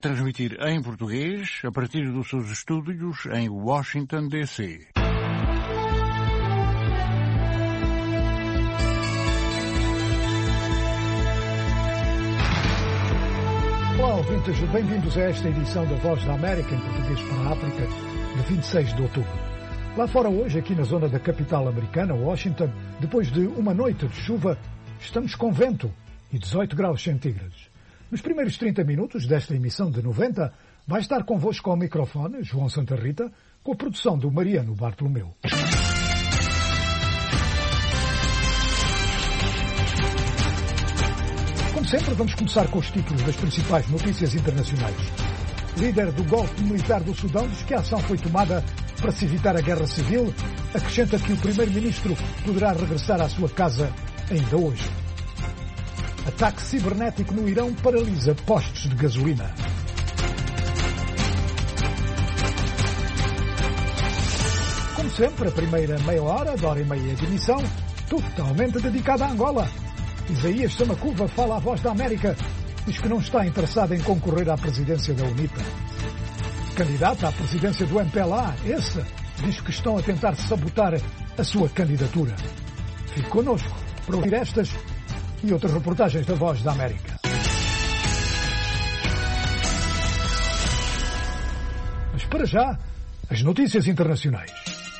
Transmitir em português a partir dos seus estúdios em Washington, D.C. Olá, ouvintes, bem-vindos a esta edição da Voz da América em português para a África, de 26 de outubro. Lá fora hoje, aqui na zona da capital americana, Washington, depois de uma noite de chuva, estamos com vento e 18 graus centígrados. Nos primeiros 30 minutos desta emissão de 90, vai estar convosco ao microfone João Santa Rita, com a produção do Mariano Bartolomeu. Como sempre, vamos começar com os títulos das principais notícias internacionais. Líder do golpe militar do Sudão diz que a ação foi tomada para se evitar a guerra civil. Acrescenta que o primeiro-ministro poderá regressar à sua casa ainda hoje. Ataque cibernético no Irão paralisa postos de gasolina. Como sempre, a primeira meia hora, de hora e meia de emissão, totalmente dedicada à Angola. Isaías Samacuva fala à Voz da América. Diz que não está interessado em concorrer à presidência da UNITA. Candidato à presidência do MPLA, esse, diz que estão a tentar sabotar a sua candidatura. Fique connosco para ouvir estas e outras reportagens da Voz da América. Mas para já, as notícias internacionais.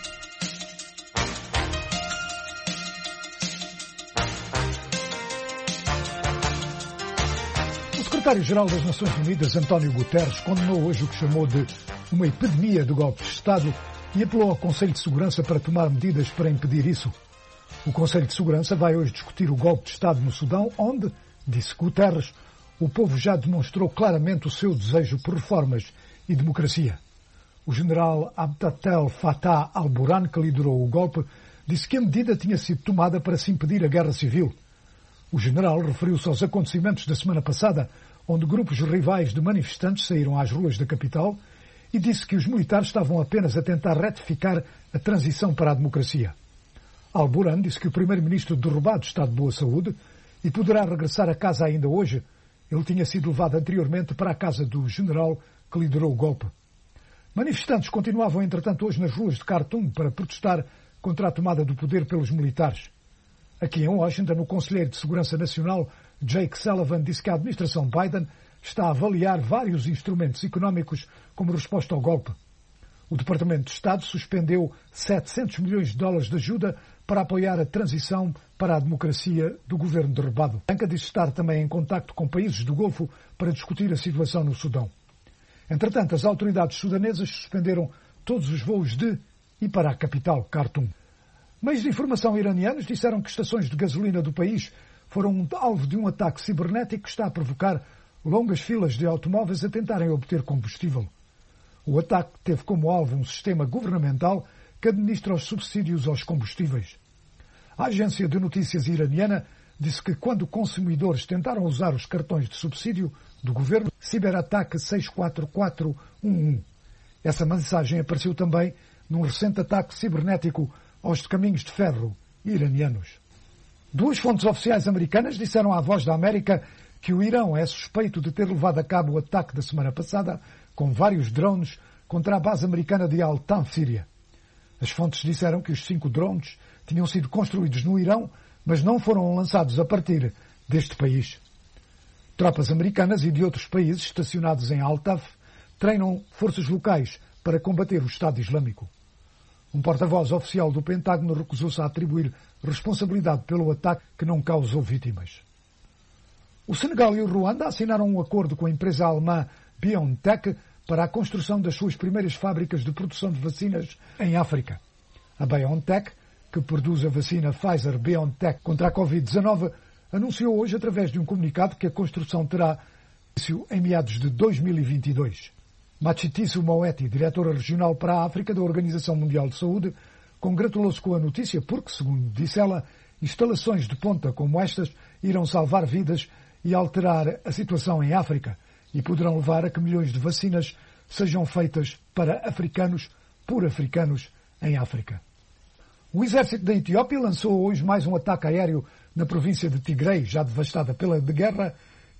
O secretário-geral das Nações Unidas, António Guterres, condenou hoje o que chamou de uma epidemia do golpe de Estado e apelou ao Conselho de Segurança para tomar medidas para impedir isso. O Conselho de Segurança vai hoje discutir o golpe de Estado no Sudão, onde, disse Guterres, o povo já demonstrou claramente o seu desejo por reformas e democracia. O general Abdel Fattah al-Burhan, que liderou o golpe, disse que a medida tinha sido tomada para se impedir a guerra civil. O general referiu-se aos acontecimentos da semana passada, onde grupos rivais de manifestantes saíram às ruas da capital e disse que os militares estavam apenas a tentar retificar a transição para a democracia. Al-Burhan disse que o primeiro-ministro derrubado está de boa saúde e poderá regressar a casa ainda hoje. Ele tinha sido levado anteriormente para a casa do general que liderou o golpe. Manifestantes continuavam, entretanto, hoje nas ruas de Khartoum para protestar contra a tomada do poder pelos militares. Aqui em Washington, o conselheiro de Segurança Nacional, Jake Sullivan, disse que a administração Biden está a avaliar vários instrumentos económicos como resposta ao golpe. O Departamento de Estado suspendeu 700 milhões de dólares de ajuda para apoiar a transição para a democracia do governo derrubado. A banca diz estar também em contacto com países do Golfo para discutir a situação no Sudão. Entretanto, as autoridades sudanesas suspenderam todos os voos de e para a capital, Khartoum. Meios de informação iranianos disseram que estações de gasolina do país foram alvo de um ataque cibernético que está a provocar longas filas de automóveis a tentarem obter combustível. O ataque teve como alvo um sistema governamental que administra os subsídios aos combustíveis. A agência de notícias iraniana disse que quando consumidores tentaram usar os cartões de subsídio do governo, ciberataque 64411. Essa mensagem apareceu também num recente ataque cibernético aos caminhos de ferro iranianos. Duas fontes oficiais americanas disseram à Voz da América que o Irão é suspeito de ter levado a cabo o ataque da semana passada com vários drones contra a base americana de Al-Tan, Síria. As fontes disseram que os 5 drones tinham sido construídos no Irão, mas não foram lançados a partir deste país. Tropas americanas e de outros países estacionados em Al-Taf treinam forças locais para combater o Estado Islâmico. Um porta-voz oficial do Pentágono recusou-se a atribuir responsabilidade pelo ataque que não causou vítimas. O Senegal e o Ruanda assinaram um acordo com a empresa alemã BioNTech para a construção das suas primeiras fábricas de produção de vacinas em África. A BioNTech, que produz a vacina Pfizer-BioNTech contra a Covid-19, anunciou hoje, através de um comunicado, que a construção terá início em meados de 2022. Machitiso Moeti, diretora regional para a África da Organização Mundial de Saúde, congratulou-se com a notícia porque, segundo disse ela, instalações de ponta como estas irão salvar vidas e alterar a situação em África e poderão levar a que milhões de vacinas sejam feitas para africanos, por africanos, em África. O exército da Etiópia lançou hoje mais um ataque aéreo na província de Tigray, já devastada pela guerra,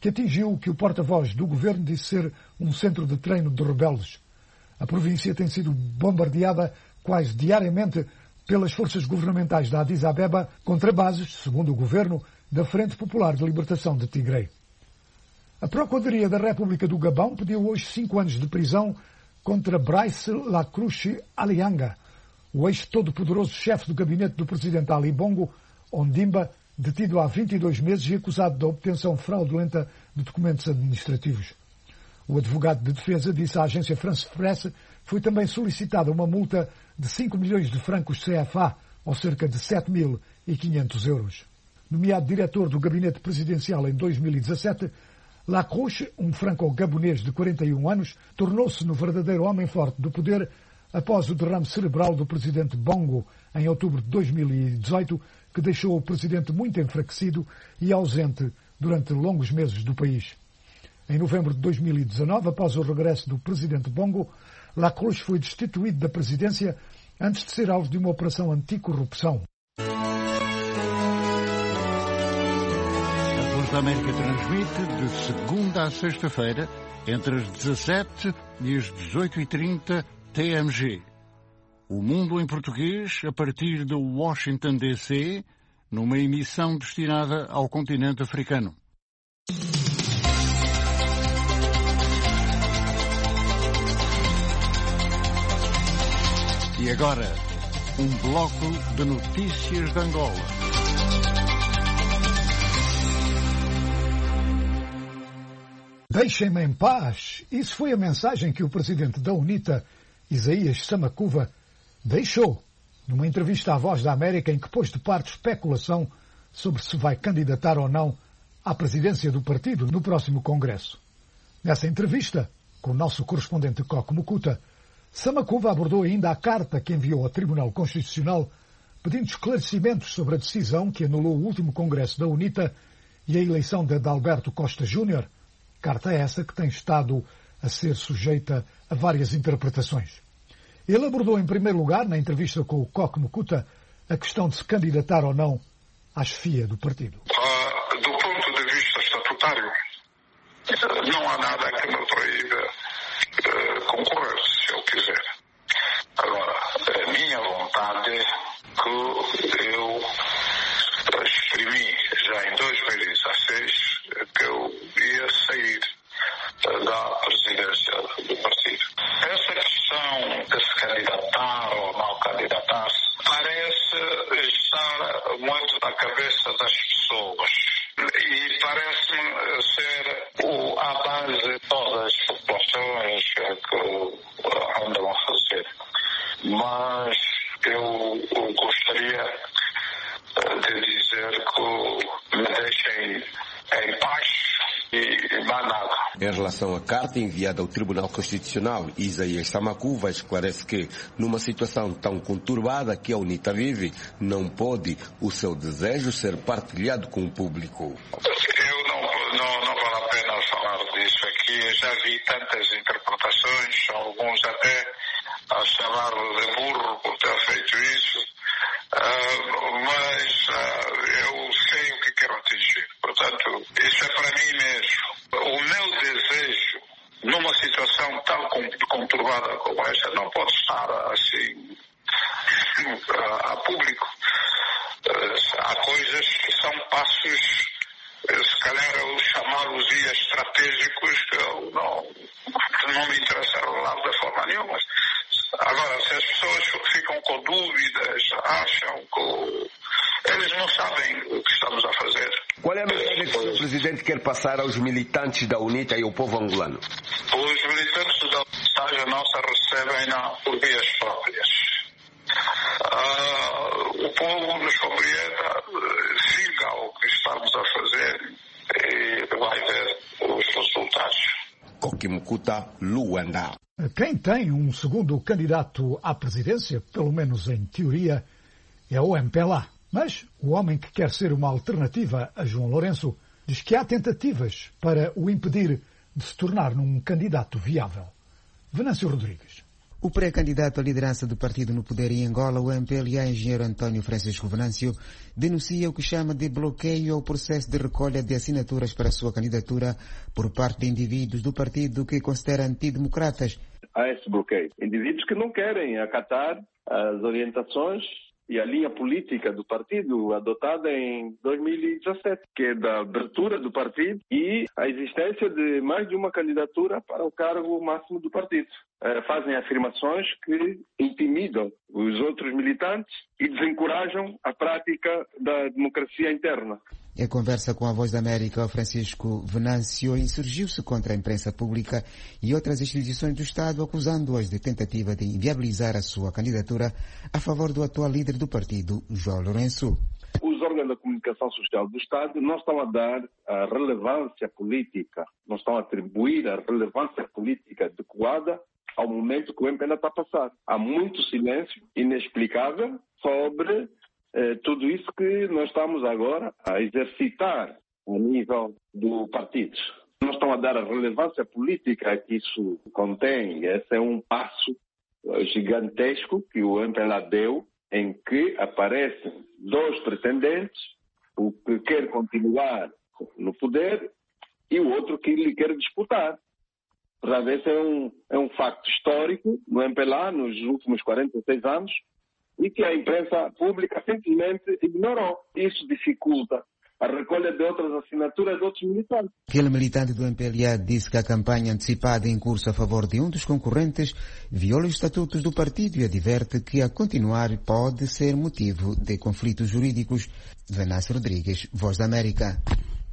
que atingiu o que o porta-voz do governo disse ser um centro de treino de rebeldes. A província tem sido bombardeada quase diariamente pelas forças governamentais da Addis Abeba contra bases, segundo o governo, da Frente Popular de Libertação de Tigray. A Procuradoria da República do Gabão pediu hoje 5 anos de prisão contra Brice Lacrouche Alianga, o ex-todo-poderoso chefe do gabinete do presidente Ali Bongo Ondimba, detido há 22 meses e acusado da obtenção fraudulenta de documentos administrativos. O advogado de defesa disse à agência France Presse que foi também solicitada uma multa de 5 milhões de francos CFA, ou cerca de 7.500 euros. Nomeado diretor do gabinete presidencial em 2017, Lacrouche, um franco-gabonês de 41 anos, tornou-se no verdadeiro homem forte do poder após o derrame cerebral do presidente Bongo em outubro de 2018, que deixou o presidente muito enfraquecido e ausente durante longos meses do país. Em novembro de 2019, após o regresso do presidente Bongo, Lacrouche foi destituído da presidência antes de ser alvo de uma operação anticorrupção. A Voz da América transmite de segunda a sexta-feira, entre as 17 e as 18h30 TMG. O Mundo em Português, a partir de Washington, D.C., numa emissão destinada ao continente africano. E agora, um bloco de notícias de Angola. Deixem-me em paz. Isso foi a mensagem que o presidente da UNITA, Isaías Samakuva, deixou numa entrevista à Voz da América em que pôs de parte especulação sobre se vai candidatar ou não à presidência do partido no próximo Congresso. Nessa entrevista, com o nosso correspondente Coco Mukuta, Samakuva abordou ainda a carta que enviou ao Tribunal Constitucional pedindo esclarecimentos sobre a decisão que anulou o último Congresso da UNITA e a eleição de Adalberto Costa Júnior, carta essa que tem estado a ser sujeita a várias interpretações. Ele abordou em primeiro lugar, na entrevista com o Coco Mukuta, a questão de se candidatar ou não à chefia do partido. Do ponto de vista estatutário, não há nada que me proíba concorrer, se eu quiser. Agora, a minha vontade que eu exprimi já em 2016 que eu ia sair da presidência do partido. Essa questão de se candidatar ou não candidatar-se parece estar muito na cabeça das pessoas e parece-me ser a base de todas as populações que andam a fazer. Mas eu gostaria de dizer que me deixem em paz e mais nada. Em relação à carta enviada ao Tribunal Constitucional, Isaías Samakuva esclarece que, numa situação tão conturbada que a UNITA vive, não pode o seu desejo ser partilhado com o público. Não vale a pena falar disso aqui. Já vi tantas interpretações, alguns até a chamar-lo de burro por ter feito isso. Mas eu sei o que quero atingir. Portanto, isso é para mim mesmo. O meu desejo, numa situação tão conturbada como esta, não pode estar assim a público. Há coisas que são passos, se calhar eu chamá-los estratégicos, que não me interessa lá de forma nenhuma. Agora, se as pessoas ficam com dúvidas, acham que eles não sabem o que estamos a fazer. Qual é a mensagem que o Sr. Presidente quer passar aos militantes da UNITA e ao povo angolano? Os militantes da UNITA nossa recebem por vias próprias. O povo nos compreenda, siga o que estamos a fazer e vai ver os resultados. Coco Mukuta, Luanda. Quem tem um segundo candidato à presidência, pelo menos em teoria, é o MPLA. Mas o homem que quer ser uma alternativa a João Lourenço diz que há tentativas para o impedir de se tornar num candidato viável. Venâncio Rodrigues. O pré-candidato à liderança do partido no poder em Angola, o MPLA, engenheiro António Francisco Venâncio, denuncia o que chama de bloqueio ao processo de recolha de assinaturas para a sua candidatura por parte de indivíduos do partido que considera antidemocratas. Há esse bloqueio. Indivíduos que não querem acatar as orientações e a linha política do partido adotada em 2017, que é da abertura do partido e a existência de mais de uma candidatura para o cargo máximo do partido. Fazem afirmações que intimidam os outros militantes e desencorajam a prática da democracia interna. Em conversa com a Voz da América, Francisco Venâncio insurgiu-se contra a imprensa pública e outras instituições do Estado, acusando-as de tentativa de inviabilizar a sua candidatura a favor do atual líder do partido, João Lourenço. Os órgãos da comunicação social do Estado não estão a dar a relevância política, não estão a atribuir a relevância política adequada ao momento que o MPLA está a passar. Há muito silêncio inexplicável sobre tudo isso que nós estamos agora a exercitar a nível do partido. Não estão a dar a relevância política que isso contém. Esse é um passo gigantesco que o MPLA deu, em que aparecem dois pretendentes, o que quer continuar no poder e o outro que lhe quer disputar. Portanto, esse é um facto histórico no MPLA nos últimos 46 anos, e que a imprensa pública simplesmente ignorou. Isso dificulta a recolha de outras assinaturas de outros militantes. Aquele militante do MPLA disse que a campanha antecipada em curso a favor de um dos concorrentes viola os estatutos do partido e adverte que a continuar pode ser motivo de conflitos jurídicos. Venâncio Rodrigues, Voz da América.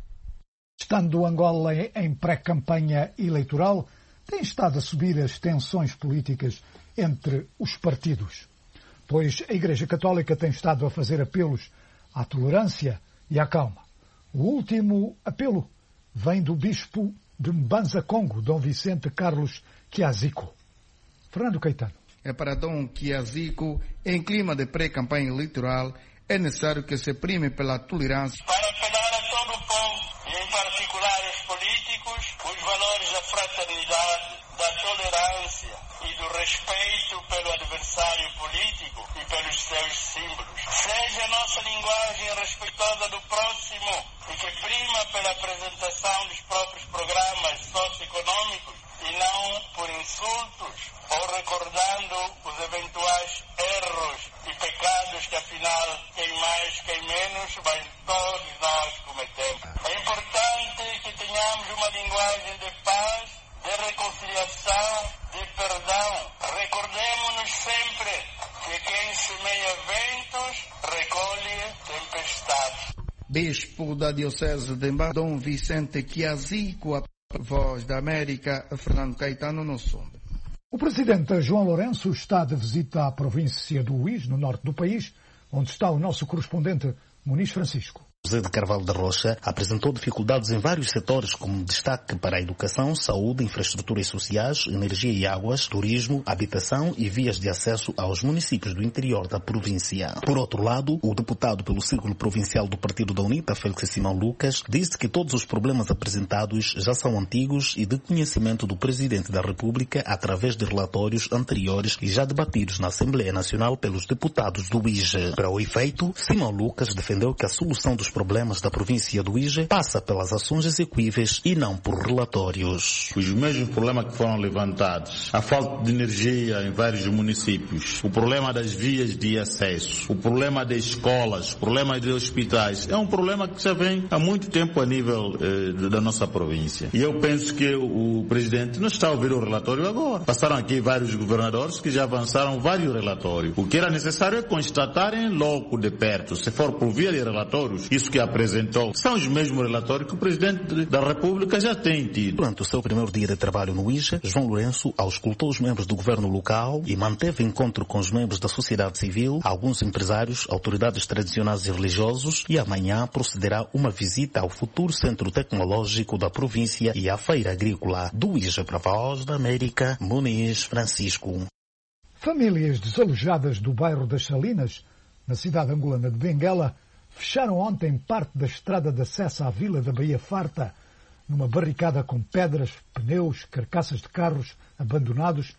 Estando Angola em pré-campanha eleitoral, tem estado a subir as tensões políticas entre os partidos, pois a Igreja Católica tem estado a fazer apelos à tolerância e à calma. O último apelo vem do bispo de Mbanza Congo, Dom Vicente Carlos Kiaziko. Fernando Caetano. Para Dom Kiaziko, em clima de pré-campanha eleitoral, é necessário que se prime pela tolerância. Para apelar a todo o povo, e em particular os políticos, os valores da fraternidade, da tolerância e do respeito pelo adversário político e pelos seus símbolos. Seja a nossa linguagem respeitosa do próximo e que prima pela apresentação dos próprios programas socioeconômicos e não por insultos ou recordando os eventuais erros e pecados que afinal quem mais, quem menos, mas todos nós cometemos. É importante que tenhamos uma linguagem de paz, de reconciliação, de perdão. Recordemos-nos sempre que quem semeia ventos recolhe tempestades. Bispo da Diocese de Mbanza, Dom Vicente Kiaziko, a Voz da América, Fernando Caetano, no Sumbe. O presidente João Lourenço está de visita à província do Luís, no norte do país, onde está o nosso correspondente Muniz Francisco. José de Carvalho da Rocha apresentou dificuldades em vários setores, como destaque para a educação, saúde, infraestruturas sociais, energia e águas, turismo, habitação e vias de acesso aos municípios do interior da província. Por outro lado, o deputado pelo Círculo Provincial do Partido da UNITA, Félix Simão Lucas, disse que todos os problemas apresentados já são antigos e de conhecimento do Presidente da República através de relatórios anteriores e já debatidos na Assembleia Nacional pelos deputados do IJE. Para o efeito, Simão Lucas defendeu que a solução dos problemas da província do IJE passa pelas ações execuíveis e não por relatórios. Os mesmos problemas que foram levantados, a falta de energia em vários municípios, o problema das vias de acesso, o problema das escolas, o problema dos hospitais, é um problema que já vem há muito tempo a nível da nossa província. E eu penso que o Presidente não está a ouvir o relatório agora. Passaram aqui vários governadores que já avançaram vários relatórios. O que era necessário é constatarem logo de perto, se for por via de relatórios, isso que apresentou são os mesmos relatórios que o Presidente da República já tem tido. Durante o seu primeiro dia de trabalho no IJE, João Lourenço auscultou os membros do governo local e manteve encontro com os membros da sociedade civil, alguns empresários, autoridades tradicionais e religiosos, e amanhã procederá uma visita ao futuro centro tecnológico da província e à feira agrícola. Do IJE para a Voz da América, Muniz Francisco. Famílias desalojadas do bairro das Salinas, na cidade angolana de Benguela, fecharam ontem parte da estrada de acesso à vila da Baía Farta, numa barricada com pedras, pneus, carcaças de carros abandonados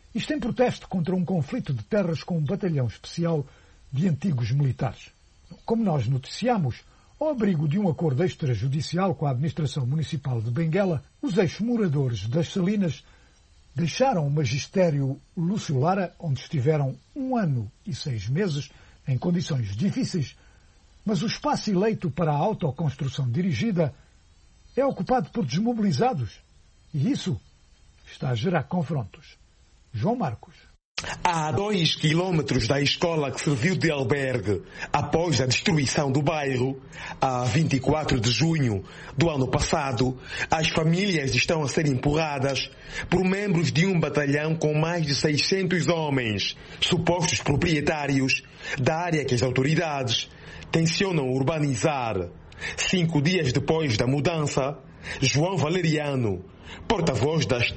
Isto em protesto contra um conflito de terras com um batalhão especial de antigos militares. Como nós noticiamos, ao abrigo de um acordo extrajudicial com a administração municipal de Benguela, os ex-moradores das Salinas deixaram o magistério Lúcio Lara, onde estiveram 1 ano e 6 meses, em condições difíceis, mas o espaço eleito para a autoconstrução dirigida é ocupado por desmobilizados. E isso está a gerar confrontos. João Marcos. A 2 quilómetros da escola que serviu de albergue após a destruição do bairro, a 24 de junho do ano passado, as famílias estão a ser empurradas por membros de um batalhão com mais de 600 homens, supostos proprietários da área que as autoridades tencionam urbanizar. 5 dias depois da mudança, João Valeriano, porta-voz das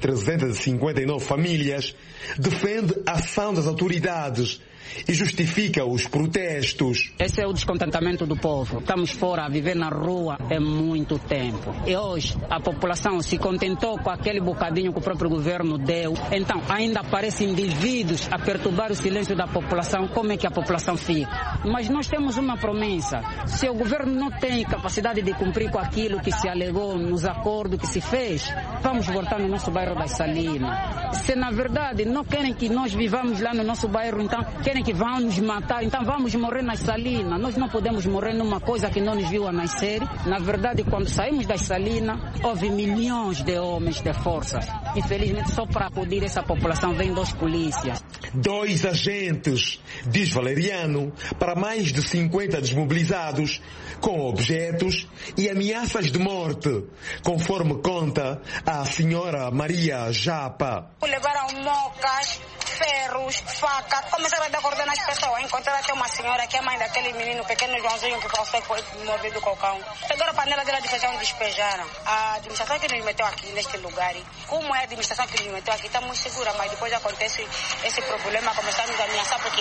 359 famílias, defende a ação das autoridades e justifica os protestos. Esse é o descontentamento do povo. Estamos fora a viver na rua há muito tempo. E hoje a população se contentou com aquele bocadinho que o próprio governo deu. Então ainda aparecem indivíduos a perturbar o silêncio da população. Como é que a população fica? Mas nós temos uma promessa. Se o governo não tem capacidade de cumprir com aquilo que se alegou nos acordos que se fez, vamos voltar no nosso bairro das Salinas. Se na verdade não querem que nós vivamos lá no nosso bairro, então querem que vão nos matar, então vamos morrer nas Salinas. Nós não podemos morrer numa coisa que não nos viu a nascer. Na verdade, quando saímos das Salinas, houve milhões de homens de forças. Infelizmente, só para acudir essa população vem 2 polícias. 2 agentes, diz Valeriano, para mais de 50 desmobilizados, com objetos e ameaças de morte, conforme conta a senhora Maria Japa. Levaram mocas, ferros, facas, começaram a dar ordem às pessoas. Encontraram até uma senhora que é mãe daquele menino pequeno Joãozinho que foi mordido com o cão. Pegaram a panela dela de feijão e despejaram. A administração que nos meteu aqui neste lugar, como é a administração que nos meteu aqui, está muito segura, mas depois acontece esse problema, começamos a ameaçar porque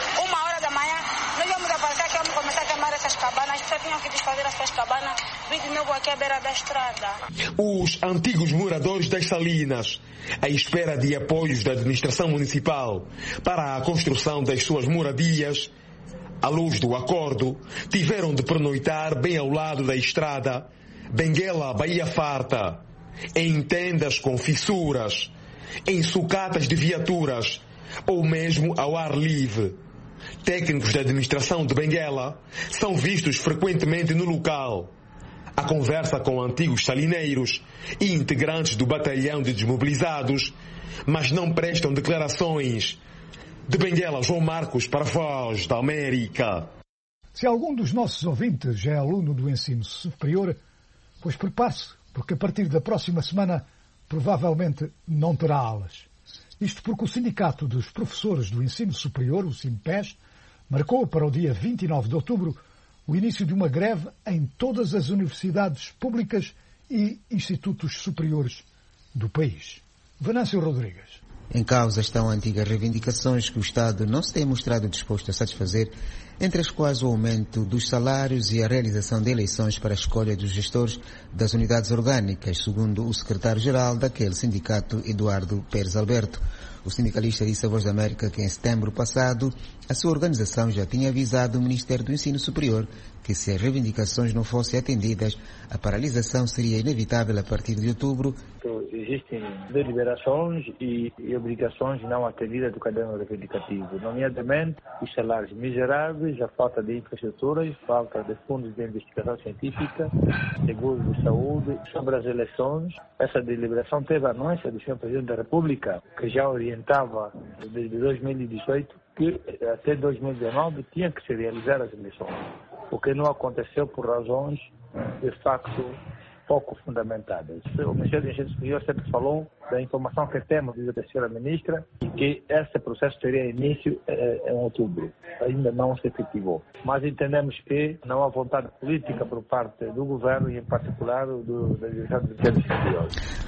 1h da manhã nós vamos aparecer aqui, vamos começar a queimar essas cabanas, as pessoas tinham que desfazer as suas cabanas, vir de novo aqui à beira da estrada. Os antigos moradores das Salinas, à espera de apoios da administração municipal para a construção das suas moradias, à luz do acordo, tiveram de pernoitar bem ao lado da estrada Benguela, Bahia Farta, em tendas com fissuras, em sucatas de viaturas ou mesmo ao ar livre. Técnicos da administração de Benguela são vistos frequentemente no local. A conversa com antigos salineiros e integrantes do batalhão de desmobilizados, mas não prestam declarações. De Benguela, João Marcos, para a Voz da América. Se algum dos nossos ouvintes é aluno do ensino superior, pois prepare-se, porque a partir da próxima semana provavelmente não terá aulas. Isto porque o Sindicato dos Professores do Ensino Superior, o SINPES, marcou para o dia 29 de outubro o início de uma greve em todas as universidades públicas e institutos superiores do país. Venâncio Rodrigues. Em causa estão antigas reivindicações que o Estado não se tem mostrado disposto a satisfazer, entre as quais o aumento dos salários e a realização de eleições para a escolha dos gestores das unidades orgânicas, segundo o secretário-geral daquele sindicato, Eduardo Pérez Alberto. O sindicalista disse à Voz da América que em setembro passado a sua organização já tinha avisado o Ministério do Ensino Superior que se as reivindicações não fossem atendidas, a paralisação seria inevitável a partir de outubro. Existem deliberações e obrigações não atendidas do caderno reivindicativo, nomeadamente os salários miseráveis, a falta de infraestruturas, falta de fundos de investigação científica, seguro de saúde. Sobre as eleições, essa deliberação teve a anuência do Sr. Presidente da República, que já orientava desde 2018 que até 2019 tinha que se realizar as eleições, o que não aconteceu por razões de facto pouco fundamentadas. O Ministério do Ensino Superior sempre falou da informação que temos da senhora ministra e que esse processo teria início em outubro. Ainda não se efetivou. Mas entendemos que não há vontade política por parte do governo e em particular da direção do Ministério Superior.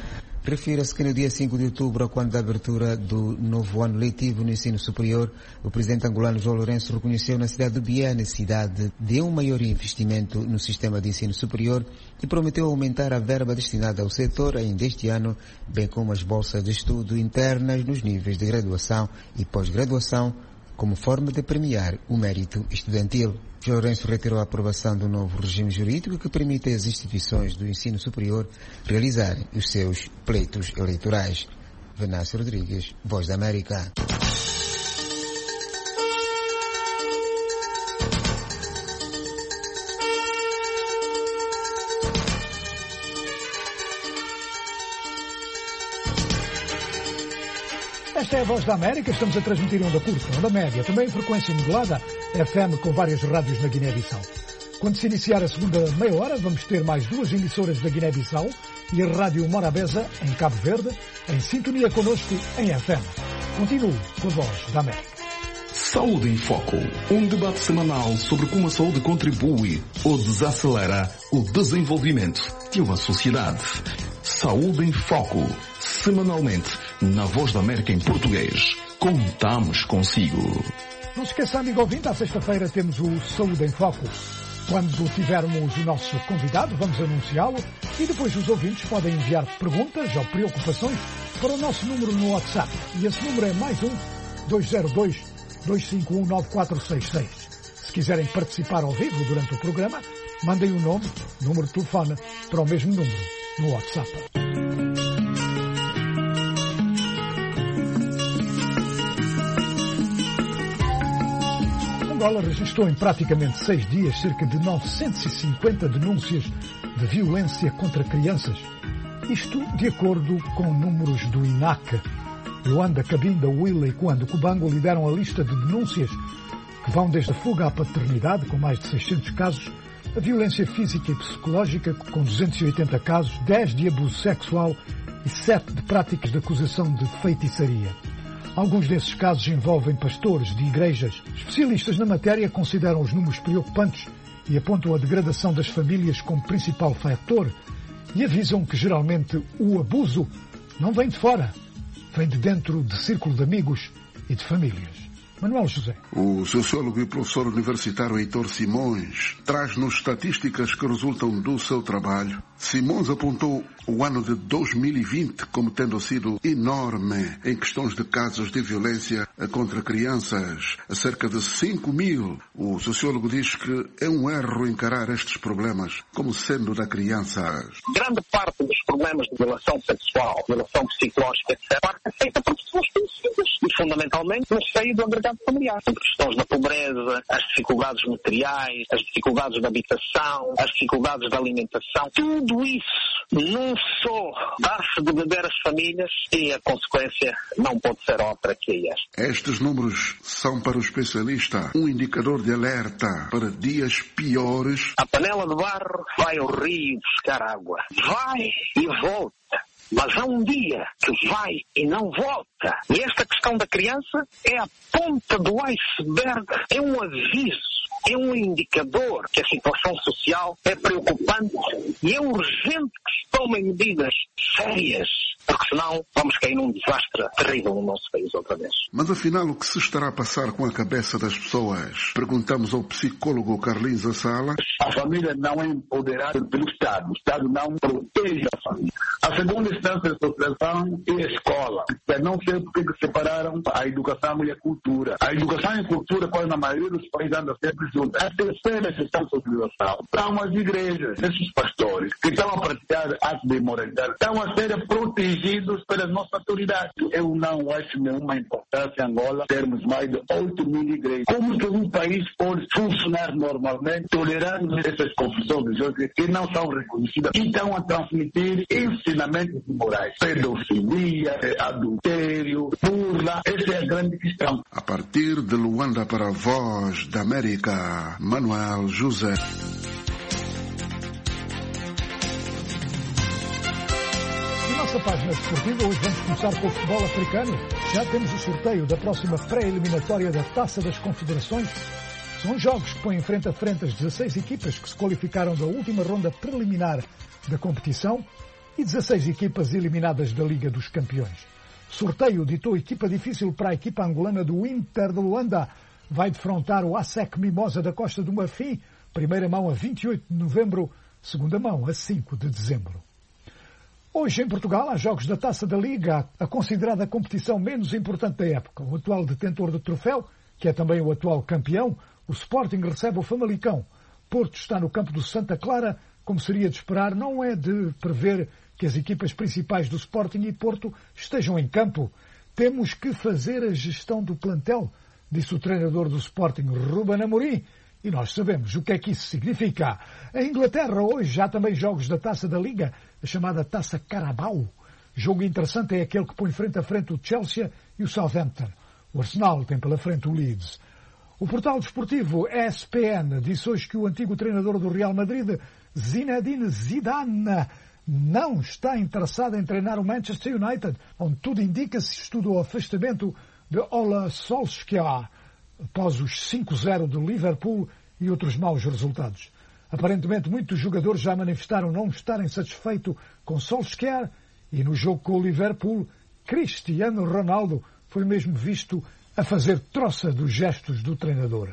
Refira-se que no dia 5 de outubro, quando da abertura do novo ano letivo no ensino superior, o presidente angolano João Lourenço reconheceu na cidade de Bié a necessidade de um maior investimento no sistema de ensino superior e prometeu aumentar a verba destinada ao setor ainda este ano, bem como as bolsas de estudo internas nos níveis de graduação e pós-graduação, como forma de premiar o mérito estudantil. João Lourenço reiterou a aprovação do novo regime jurídico que permite às instituições do ensino superior realizarem os seus pleitos eleitorais. Venâncio Rodrigues, Voz da América. Esta é a Voz da América, estamos a transmitir em onda curta, onda média, também em frequência modulada, FM com várias rádios na Guiné-Bissau. Quando se iniciar a segunda meia hora, vamos ter mais 2 emissoras da Guiné-Bissau e a Rádio Morabeza, em Cabo Verde, em sintonia connosco em FM. Continuo com a Voz da América. Saúde em Foco, um debate semanal sobre como a saúde contribui ou desacelera o desenvolvimento de uma sociedade. Saúde em Foco, semanalmente, na Voz da América em português. Contamos consigo. Não se esqueça, amigo ouvinte, à sexta-feira temos o Saúde em Foco. Quando tivermos o nosso convidado, vamos anunciá-lo e depois os ouvintes podem enviar perguntas ou preocupações para o nosso número no WhatsApp. E esse número é mais 1-202-251-9466. Se quiserem participar ao vivo durante o programa, mandem o nome, número de telefone para o mesmo número no WhatsApp. Angola registrou em praticamente 6 dias cerca de 950 denúncias de violência contra crianças. Isto de acordo com números do INAC. Luanda, Cabinda, Huila e Cuando Cubango lideram a lista de denúncias que vão desde a fuga à paternidade, com mais de 600 casos, a violência física e psicológica, com 280 casos, 10 de abuso sexual e 7 de práticas de acusação de feitiçaria. Alguns desses casos envolvem pastores de igrejas. Especialistas na matéria consideram os números preocupantes e apontam a degradação das famílias como principal fator e avisam que geralmente o abuso não vem de fora, vem de dentro de círculo de amigos e de famílias. Manuel José. O sociólogo e professor universitário Heitor Simões traz-nos estatísticas que resultam do seu trabalho. Simões apontou o ano de 2020 como tendo sido enorme em questões de casos de violência contra crianças, a cerca de 5.000. O sociólogo diz que é um erro encarar estes problemas como sendo da criança. Grande parte dos problemas de violação sexual, violação psicológica, etc., é feita por pessoas conhecidas e, fundamentalmente, no seio do agregado familiar. Questões da pobreza, as dificuldades materiais, as dificuldades da habitação, as dificuldades da alimentação, tudo isso não só dá-se de beber às famílias e a consequência não pode ser outra que esta. Estes números são para o especialista um indicador de alerta para dias piores. A panela de barro vai ao rio buscar água. Vai e volta. Mas há um dia que vai e não volta. E esta questão da criança é a ponta do iceberg, é um aviso. É um indicador que a situação social é preocupante e é urgente que se tomem medidas sérias, porque senão vamos cair num desastre terrível no nosso país outra vez. Mas afinal, o que se estará a passar com a cabeça das pessoas? Perguntamos ao psicólogo Carlinhos Assala. A família não é empoderada pelo Estado. O Estado não protege a família. A segunda instância de proteção é a escola. Não sei por que separaram a educação e a cultura. A educação e a cultura, quase na maioria dos países, andam sempre juntas. A terceira instância de civilização são as igrejas. Esses pastores que estão a praticar atos de imoralidade estão a ser protegidos pelas nossas autoridades. Eu não acho nenhuma importância em Angola termos mais de 8.000 igrejas. Como que um país pode funcionar normalmente tolerando essas confissões religiosas que não são reconhecidas e estão a transmitir ensinamentos imorais? Pedofilia, adultério, burla, essa é a grande questão. A partir de Luanda para a Voz da América, Manuel José. Na nossa página desportiva, hoje vamos começar com o futebol africano. Já temos o sorteio da próxima pré-eliminatória da Taça das Confederações. São jogos que põem frente a frente as 16 equipas que se qualificaram da última ronda preliminar da competição. e 16 equipas eliminadas da Liga dos Campeões. Sorteio ditou equipa difícil para a equipa angolana do Inter de Luanda. Vai defrontar o ASEC Mimosa da Costa do Marfim, primeira mão a 28 de novembro, segunda mão a 5 de dezembro. Hoje, em Portugal, há jogos da Taça da Liga, a considerada competição menos importante da época. O atual detentor do troféu, que é também o atual campeão, o Sporting recebe o Famalicão. Porto está no campo do Santa Clara, como seria de esperar, não é de prever que as equipas principais do Sporting e Porto estejam em campo. Temos que fazer a gestão do plantel, disse o treinador do Sporting, Ruben Amorim, e nós sabemos o que é que isso significa. Em Inglaterra, hoje, há também jogos da Taça da Liga, a chamada Taça Carabao. Jogo interessante é aquele que põe frente a frente o Chelsea e o Southampton. O Arsenal tem pela frente o Leeds. O portal desportivo ESPN disse hoje que o antigo treinador do Real Madrid, Zinedine Zidane, não está interessado em treinar o Manchester United, onde tudo indica se estuda o afastamento de Ole Solskjaer, após os 5-0 do Liverpool e outros maus resultados. Aparentemente, muitos jogadores já manifestaram não estarem satisfeitos com Solskjaer e no jogo com o Liverpool, Cristiano Ronaldo foi mesmo visto a fazer troça dos gestos do treinador.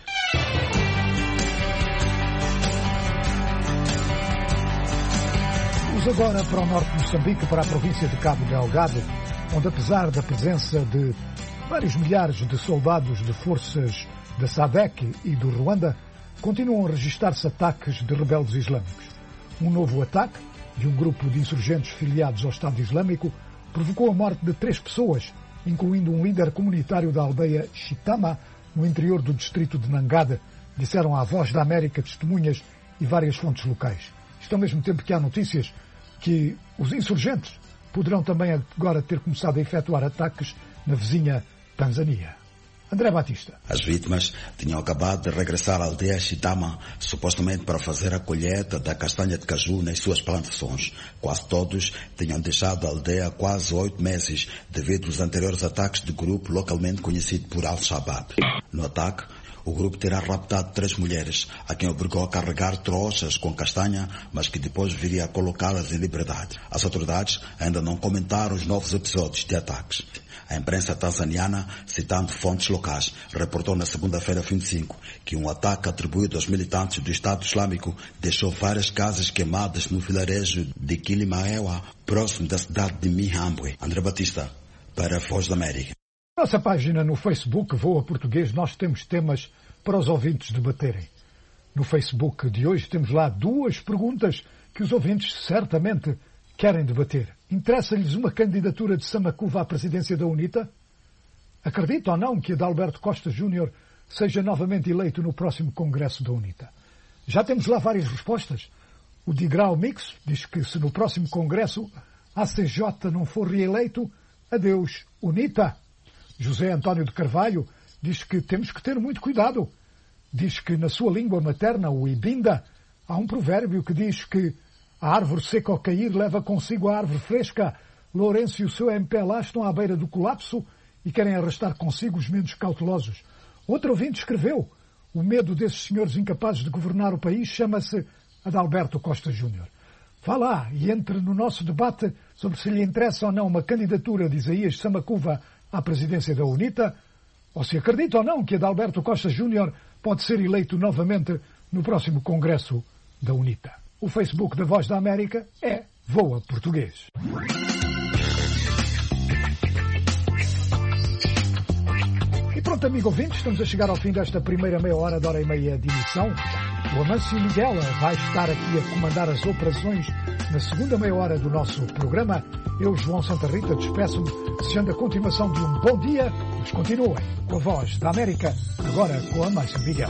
Vamos agora para o norte de Moçambique, para a província de Cabo Delgado, onde apesar da presença de vários milhares de soldados de forças da SADC e do Ruanda, continuam a registrar-se ataques de rebeldes islâmicos. Um novo ataque de um grupo de insurgentes filiados ao Estado Islâmico provocou a morte de 3 pessoas, incluindo um líder comunitário da aldeia Chitama, no interior do distrito de Nangada, disseram à Voz da América testemunhas e várias fontes locais. Isto ao mesmo tempo que há notícias que os insurgentes poderão também agora ter começado a efetuar ataques na vizinha Tanzânia. André Batista. As vítimas tinham acabado de regressar à aldeia Chitama, supostamente para fazer a colheita da castanha de caju nas suas plantações. Quase todos tinham deixado a aldeia há quase 8 meses, devido aos anteriores ataques do grupo localmente conhecido por Al-Shabaab. No ataque, o grupo terá raptado 3 mulheres, a quem obrigou a carregar trouxas com castanha, mas que depois viria a colocá-las em liberdade. As autoridades ainda não comentaram os novos episódios de ataques. A imprensa tanzaniana, citando fontes locais, reportou na segunda-feira 25 que um ataque atribuído aos militantes do Estado Islâmico deixou várias casas queimadas no vilarejo de Kilimaewa, próximo da cidade de Mihambwe. André Batista, para a Voz da América. Nossa página no Facebook, Voa Português, nós temos temas para os ouvintes debaterem. No Facebook de hoje temos lá 2 perguntas que os ouvintes certamente querem debater. Interessa-lhes uma candidatura de Samakuva à presidência da UNITA? Acredita ou não que Adalberto Costa Júnior seja novamente eleito no próximo Congresso da UNITA? Já temos lá várias respostas. O Digrau Mix diz que se no próximo Congresso ACJ não for reeleito, adeus, UNITA. José António de Carvalho diz que temos que ter muito cuidado. Diz que na sua língua materna, o Ibinda, há um provérbio que diz que a árvore seca ao cair leva consigo a árvore fresca. Lourenço e o seu MPLA estão à beira do colapso e querem arrastar consigo os menos cautelosos. Outro ouvinte escreveu: o medo desses senhores incapazes de governar o país chama-se Adalberto Costa Júnior. Vá lá e entre no nosso debate sobre se lhe interessa ou não uma candidatura de Isaías Samakuva à presidência da UNITA, ou se acredita ou não que Adalberto Costa Júnior pode ser eleito novamente no próximo Congresso da UNITA. O Facebook da Voz da América é Voa Português. E pronto, amigo ouvinte, estamos a chegar ao fim desta primeira meia hora de hora e meia de emissão. O Amâncio Miguel vai estar aqui a comandar as operações na segunda meia hora do nosso programa. Eu, João Santa Rita, despeço-me, desejando a continuação de um bom dia, mas continuem com a Voz da América, agora com o Amâncio Miguel.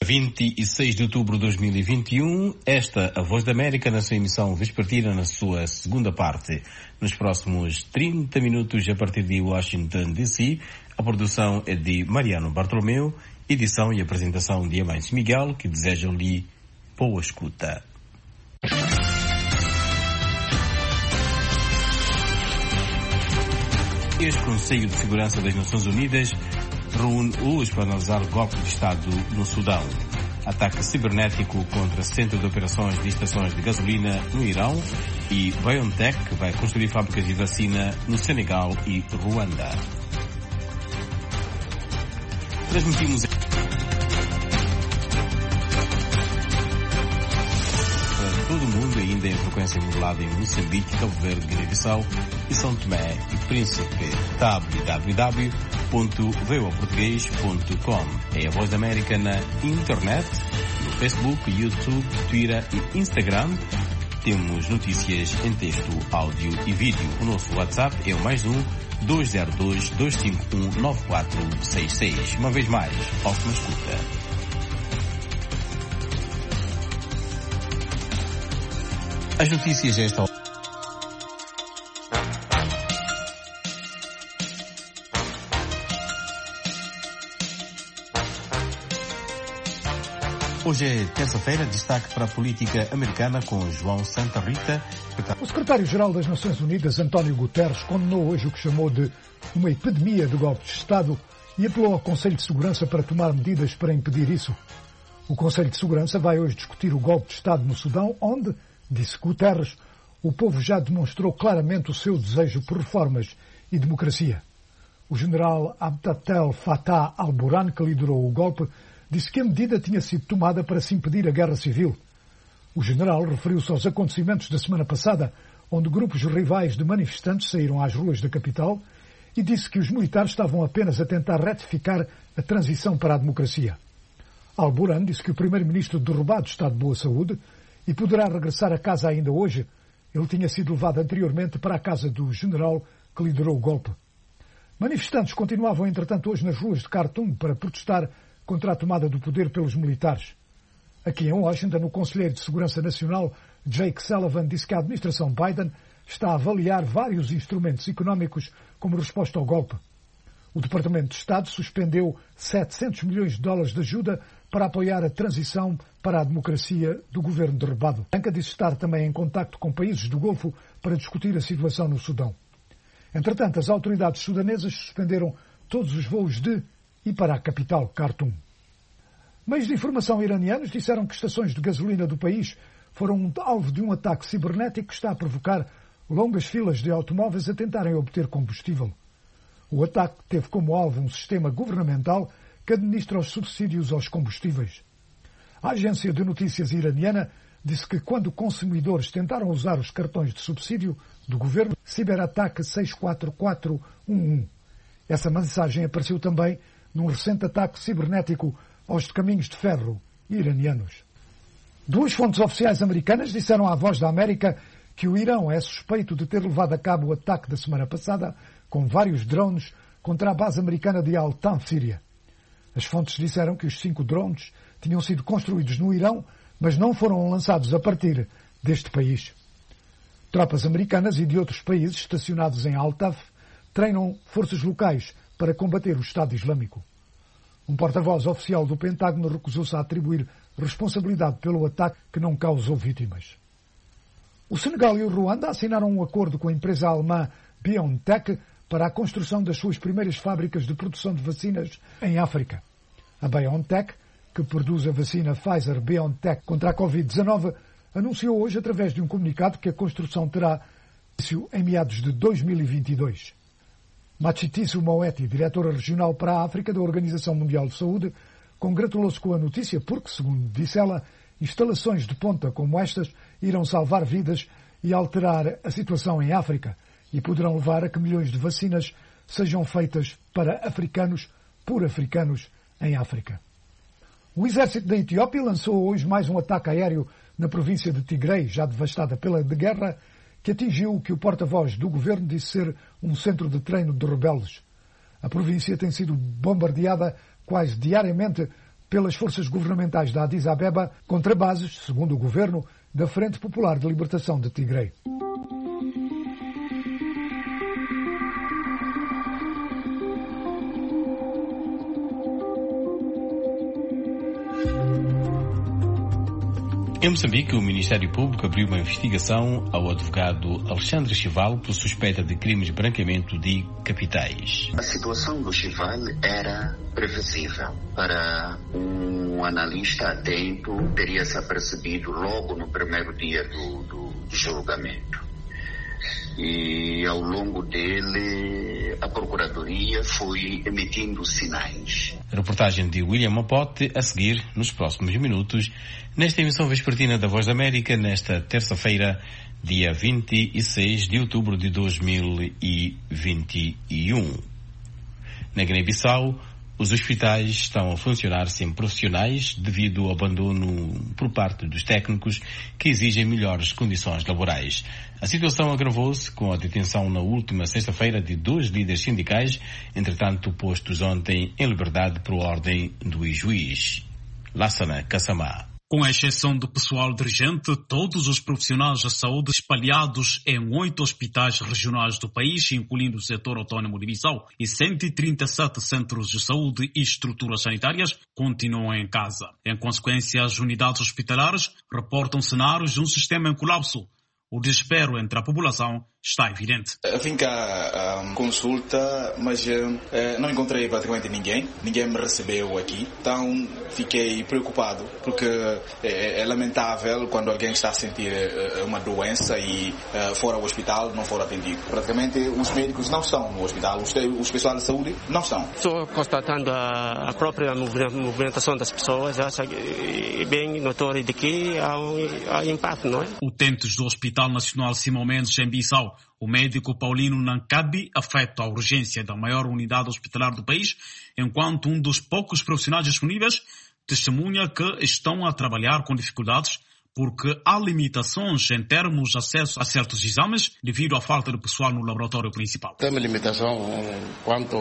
26 de outubro de 2021, esta A Voz da América na sua emissão vespertina na sua segunda parte. Nos próximos 30 minutos a partir de Washington DC, a produção é de Mariano Bartolomeu, edição e apresentação de Amâncio Miguel, que desejam-lhe boa escuta. Este Conselho de Segurança das Nações Unidas reúne hoje para analisar o golpe de Estado no Sudão. Ataque cibernético contra centro de operações de estações de gasolina no Irão e BioNTech, que vai construir fábricas de vacina no Senegal e Ruanda. Transmitimos para todo o mundo, ainda em frequência modulada em Moçambique, Cabo Verde, Guiné-Bissau e São Tomé e Príncipe. www.voaportugues.com. É a Voz da América na internet, no Facebook, YouTube, Twitter e Instagram. Temos notícias em texto, áudio e vídeo. O nosso WhatsApp é o +1 202 251 9466. Uma vez mais, ótima escuta. As notícias a esta hora. Hoje é terça-feira, destaque para a política americana com João Santa Rita. O secretário-geral das Nações Unidas, António Guterres, condenou hoje o que chamou de uma epidemia de golpe de Estado e apelou ao Conselho de Segurança para tomar medidas para impedir isso. O Conselho de Segurança vai hoje discutir o golpe de Estado no Sudão, onde, disse Guterres, o povo já demonstrou claramente o seu desejo por reformas e democracia. O general Abdel Fattah al-Burhan, que liderou o golpe, disse que a medida tinha sido tomada para se impedir a guerra civil. O general referiu-se aos acontecimentos da semana passada, onde grupos rivais de manifestantes saíram às ruas da capital e disse que os militares estavam apenas a tentar retificar a transição para a democracia. Al-Burhan disse que o primeiro-ministro derrubado está de boa saúde e poderá regressar a casa ainda hoje. Ele tinha sido levado anteriormente para a casa do general que liderou o golpe. Manifestantes continuavam, entretanto, hoje nas ruas de Khartoum para protestar contra a tomada do poder pelos militares. Aqui em Washington, o conselheiro de Segurança Nacional, Jake Sullivan, disse que a administração Biden está a avaliar vários instrumentos económicos como resposta ao golpe. O Departamento de Estado suspendeu $700 milhões de ajuda para apoiar a transição para a democracia do governo derrubado. A banca disse estar também em contacto com países do Golfo para discutir a situação no Sudão. Entretanto, as autoridades sudanesas suspenderam todos os voos de e para a capital, Khartoum. Meios de informação iranianos disseram que estações de gasolina do país foram alvo de um ataque cibernético que está a provocar longas filas de automóveis a tentarem obter combustível. O ataque teve como alvo um sistema governamental que administra os subsídios aos combustíveis. A agência de notícias iraniana disse que quando consumidores tentaram usar os cartões de subsídio do governo, ciberataque 64411. Essa mensagem apareceu também num recente ataque cibernético aos caminhos de ferro iranianos. Duas fontes oficiais americanas disseram à Voz da América que o Irão é suspeito de ter levado a cabo o ataque da semana passada com vários drones contra a base americana de Al-Tan, Síria. As fontes disseram que os 5 drones tinham sido construídos no Irão, mas não foram lançados a partir deste país. Tropas americanas e de outros países estacionados em Al-Taf treinam forças locais para combater o Estado Islâmico. Um porta-voz oficial do Pentágono recusou-se a atribuir responsabilidade pelo ataque que não causou vítimas. O Senegal e o Ruanda assinaram um acordo com a empresa alemã BioNTech para a construção das suas primeiras fábricas de produção de vacinas em África. A BioNTech, que produz a vacina Pfizer-BioNTech contra a Covid-19, anunciou hoje, através de um comunicado, que a construção terá início em meados de 2022. Machitiso Moeti, diretora regional para a África da Organização Mundial de Saúde, congratulou-se com a notícia porque, segundo disse ela, instalações de ponta como estas irão salvar vidas e alterar a situação em África e poderão levar a que milhões de vacinas sejam feitas para africanos por africanos em África. O exército da Etiópia lançou hoje mais um ataque aéreo na província de Tigray, já devastada pela guerra, que atingiu o que o porta-voz do governo disse ser um centro de treino de rebeldes. A província tem sido bombardeada quase diariamente pelas forças governamentais da Addis Abeba contra bases, segundo o governo, da Frente Popular de Libertação de Tigray. Em Moçambique, o Ministério Público abriu uma investigação ao advogado Alexandre Chival por suspeita de crimes de branqueamento de capitais. A situação do Chival era previsível. Para um analista atento, teria-se apercebido logo no primeiro dia do julgamento. E ao longo dele, a Procuradoria foi emitindo sinais. A reportagem de William Mapote a seguir nos próximos minutos, nesta emissão vespertina da Voz da América, nesta terça-feira, dia 26 de outubro de 2021. Na Guiné-Bissau, os hospitais estão a funcionar sem profissionais devido ao abandono por parte dos técnicos que exigem melhores condições laborais. A situação agravou-se com a detenção na última sexta-feira de 2 líderes sindicais, entretanto postos ontem em liberdade por ordem do juiz. Lassana Kassamá. Com exceção do pessoal dirigente, todos os profissionais da saúde espalhados em 8 hospitais regionais do país, incluindo o setor autônomo de Bissau, e 137 centros de saúde e estruturas sanitárias, continuam em casa. Em consequência, as unidades hospitalares reportam cenários de um sistema em colapso. O desespero entre a população está evidente. Eu vim cá a consulta, mas não encontrei praticamente ninguém. Ninguém me recebeu aqui. Então fiquei preocupado, porque é lamentável quando alguém está a sentir uma doença e for ao hospital não for atendido. Praticamente os médicos não estão no hospital, os pessoal de saúde não estão. Estou constatando a própria movimentação das pessoas, acho que é bem notório de que há impacto, não é? Utentes do Hospital Nacional Simão Mendes em Bissau, o médico Paulino Nancabi afeta a urgência da maior unidade hospitalar do país, enquanto um dos poucos profissionais disponíveis testemunha que estão a trabalhar com dificuldades porque há limitações em termos de acesso a certos exames devido à falta de pessoal no laboratório principal. Tem uma limitação quanto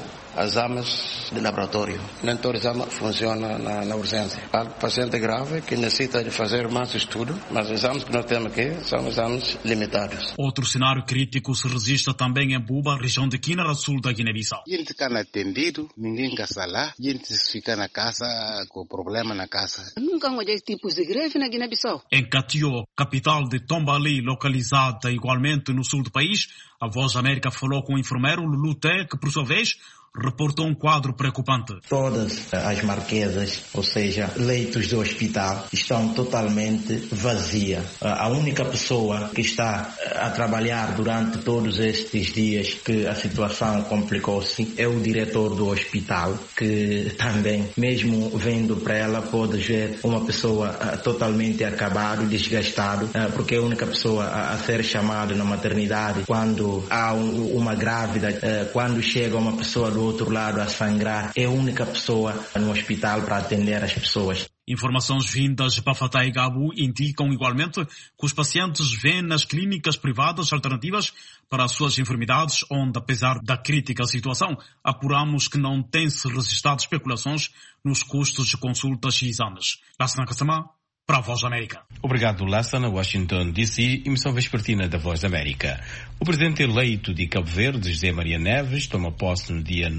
a exames de laboratório. Nem todo exame funciona na urgência. Há paciente grave que necessita de fazer mais estudo, mas os exames que nós temos aqui são exames limitados. Outro cenário crítico se registra também em Buba, região de Quina, a sul da Guiné-Bissau. A gente está atendido, ninguém quer lá, a gente fica na casa com problema na casa. Nunca olhei tipos de greve na Guiné-Bissau. Em Katio, capital de Tombali, localizada igualmente no sul do país, a Voz da América falou com o enfermeiro Lulu Té, que por sua vez reportou um quadro preocupante. Todas as marquesas, ou seja, leitos do hospital, estão totalmente vazias. A única pessoa que está a trabalhar durante todos estes dias que a situação complicou-se é o diretor do hospital, que também, mesmo vendo para ela, pode ver uma pessoa totalmente acabada, desgastada, porque é a única pessoa a ser chamada na maternidade quando há uma grávida, quando chega uma pessoa do outro lado a sangrar, é a única pessoa no hospital para atender as pessoas. Informações vindas de Pafatá e Gabu indicam igualmente que os pacientes vêm nas clínicas privadas alternativas para as suas enfermidades, onde, apesar da crítica situação, apuramos que não tem-se registrado especulações nos custos de consultas e exames. Lassana Kassamá, para a Voz da América. Obrigado, Lassana. Washington, D.C., emissão vespertina da Voz da América. O presidente eleito de Cabo Verde, José Maria Neves, toma posse no dia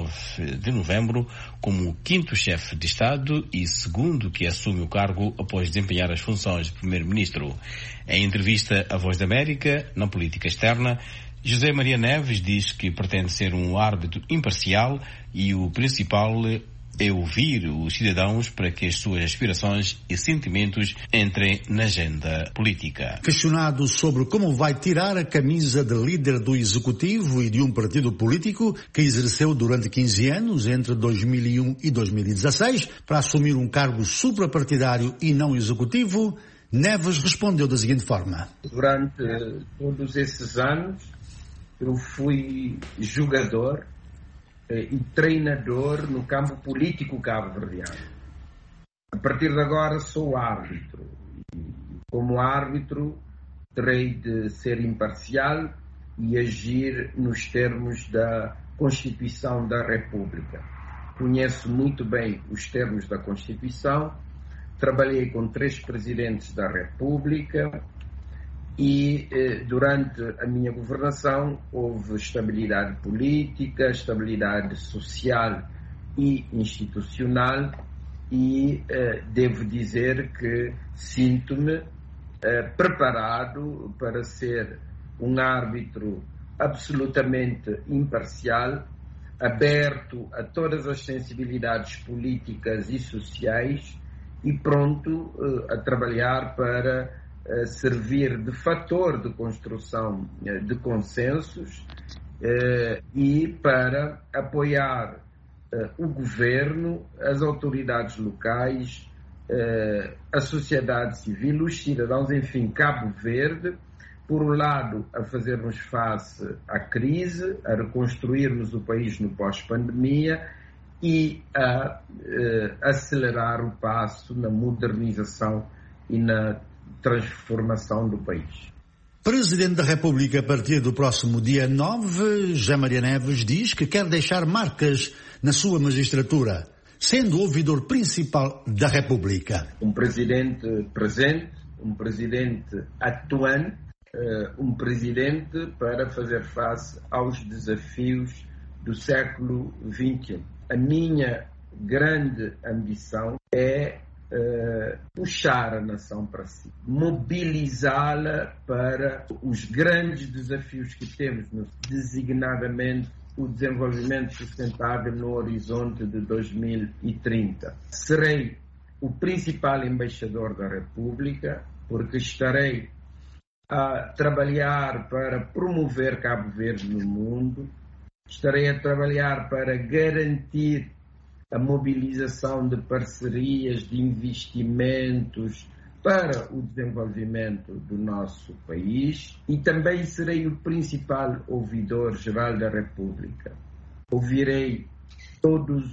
9 de novembro como o 5º chefe de Estado e segundo que assume o cargo após desempenhar as funções de primeiro-ministro. Em entrevista à Voz da América, na política externa, José Maria Neves diz que pretende ser um árbitro imparcial e o principal é ouvir os cidadãos para que as suas aspirações e sentimentos entrem na agenda política. Questionado sobre como vai tirar a camisa de líder do Executivo e de um partido político que exerceu durante 15 anos, entre 2001 e 2016, para assumir um cargo suprapartidário e não executivo, Neves respondeu da seguinte forma. Durante todos esses anos, eu fui jogador e treinador no campo político cabo-verdiano. A partir de agora sou árbitro. Como árbitro terei de ser imparcial e agir nos termos da Constituição da República. conheço muito bem os termos da Constituição, trabalhei com 3 presidentes da República e durante a minha governação houve estabilidade política, estabilidade social e institucional e devo dizer que sinto-me preparado para ser um árbitro absolutamente imparcial, aberto a todas as sensibilidades políticas e sociais e pronto a trabalhar para servir de fator de construção de consensos e para apoiar o governo, as autoridades locais, a sociedade civil, os cidadãos, enfim, Cabo Verde, por um lado, a fazermos face à crise, a reconstruirmos o país no pós-pandemia e a acelerar o passo na modernização e na transformação do país. Presidente da República, a partir do próximo dia 9, José Maria Neves diz que quer deixar marcas na sua magistratura, sendo o ouvidor principal da República. Um presidente presente, um presidente atuante, um presidente para fazer face aos desafios do século XXI. A minha grande ambição é puxar a nação para si, mobilizá-la para os grandes desafios que temos, designadamente o desenvolvimento sustentável no horizonte de 2030. Serei o principal embaixador da República, porque estarei a trabalhar para promover Cabo Verde no mundo, estarei a trabalhar para garantir a mobilização de parcerias, de investimentos para o desenvolvimento do nosso país e também serei o principal ouvidor geral da República. Ouvirei todos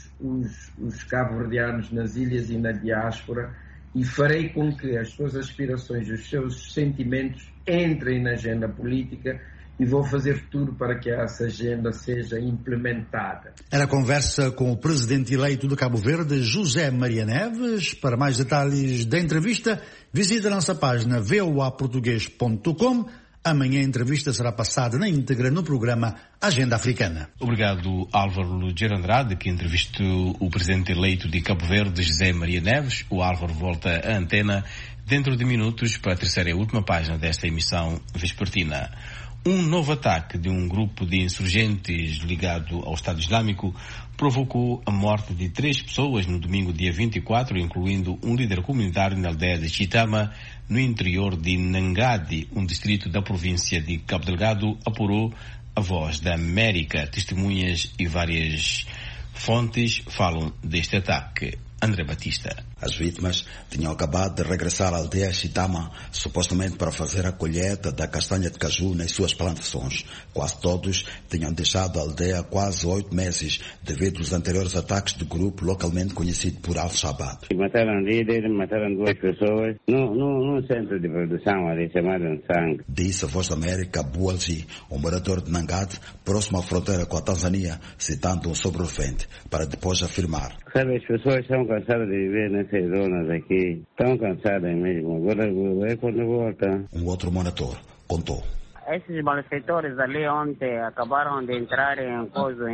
os cabo-verdianos nas ilhas e na diáspora e farei com que as suas aspirações e os seus sentimentos entrem na agenda política e vou fazer tudo para que essa agenda seja implementada. Era a conversa com o presidente eleito de Cabo Verde, José Maria Neves. Para mais detalhes da entrevista, visite a nossa página voaportugues.com. Amanhã a entrevista será passada na íntegra no programa Agenda Africana. Obrigado, Álvaro Lugero Andrade, que entrevistou o presidente eleito de Cabo Verde, José Maria Neves. O Álvaro volta à antena dentro de minutos para a terceira e última página desta emissão vespertina. Um novo ataque de um grupo de insurgentes ligado ao Estado Islâmico provocou a morte de 3 pessoas no domingo dia 24, incluindo um líder comunitário na aldeia de Chitama, no interior de Nangadi, um distrito da província de Cabo Delgado, apurou a Voz da América. Testemunhas e várias fontes falam deste ataque. André Batista. As vítimas tinham acabado de regressar à aldeia Chitama, supostamente para fazer a colheita da castanha de caju nas suas plantações. Quase todos tinham deixado a aldeia há quase 8 meses, devido aos anteriores ataques do grupo localmente conhecido por Al-Shabaab. Mataram líder, mataram 2 pessoas num centro de produção ali chamado Sangue. Disse a Voz da América Bualji, um morador de Nangad, próximo à fronteira com a Tanzânia, citando um sobrevivente, para depois afirmar: sabe, as pessoas estão cansadas de viver nessas zonas aqui. Estão cansadas mesmo. Agora é quando volta. Um outro monitor contou: esses malfeitores ali ontem acabaram de entrar em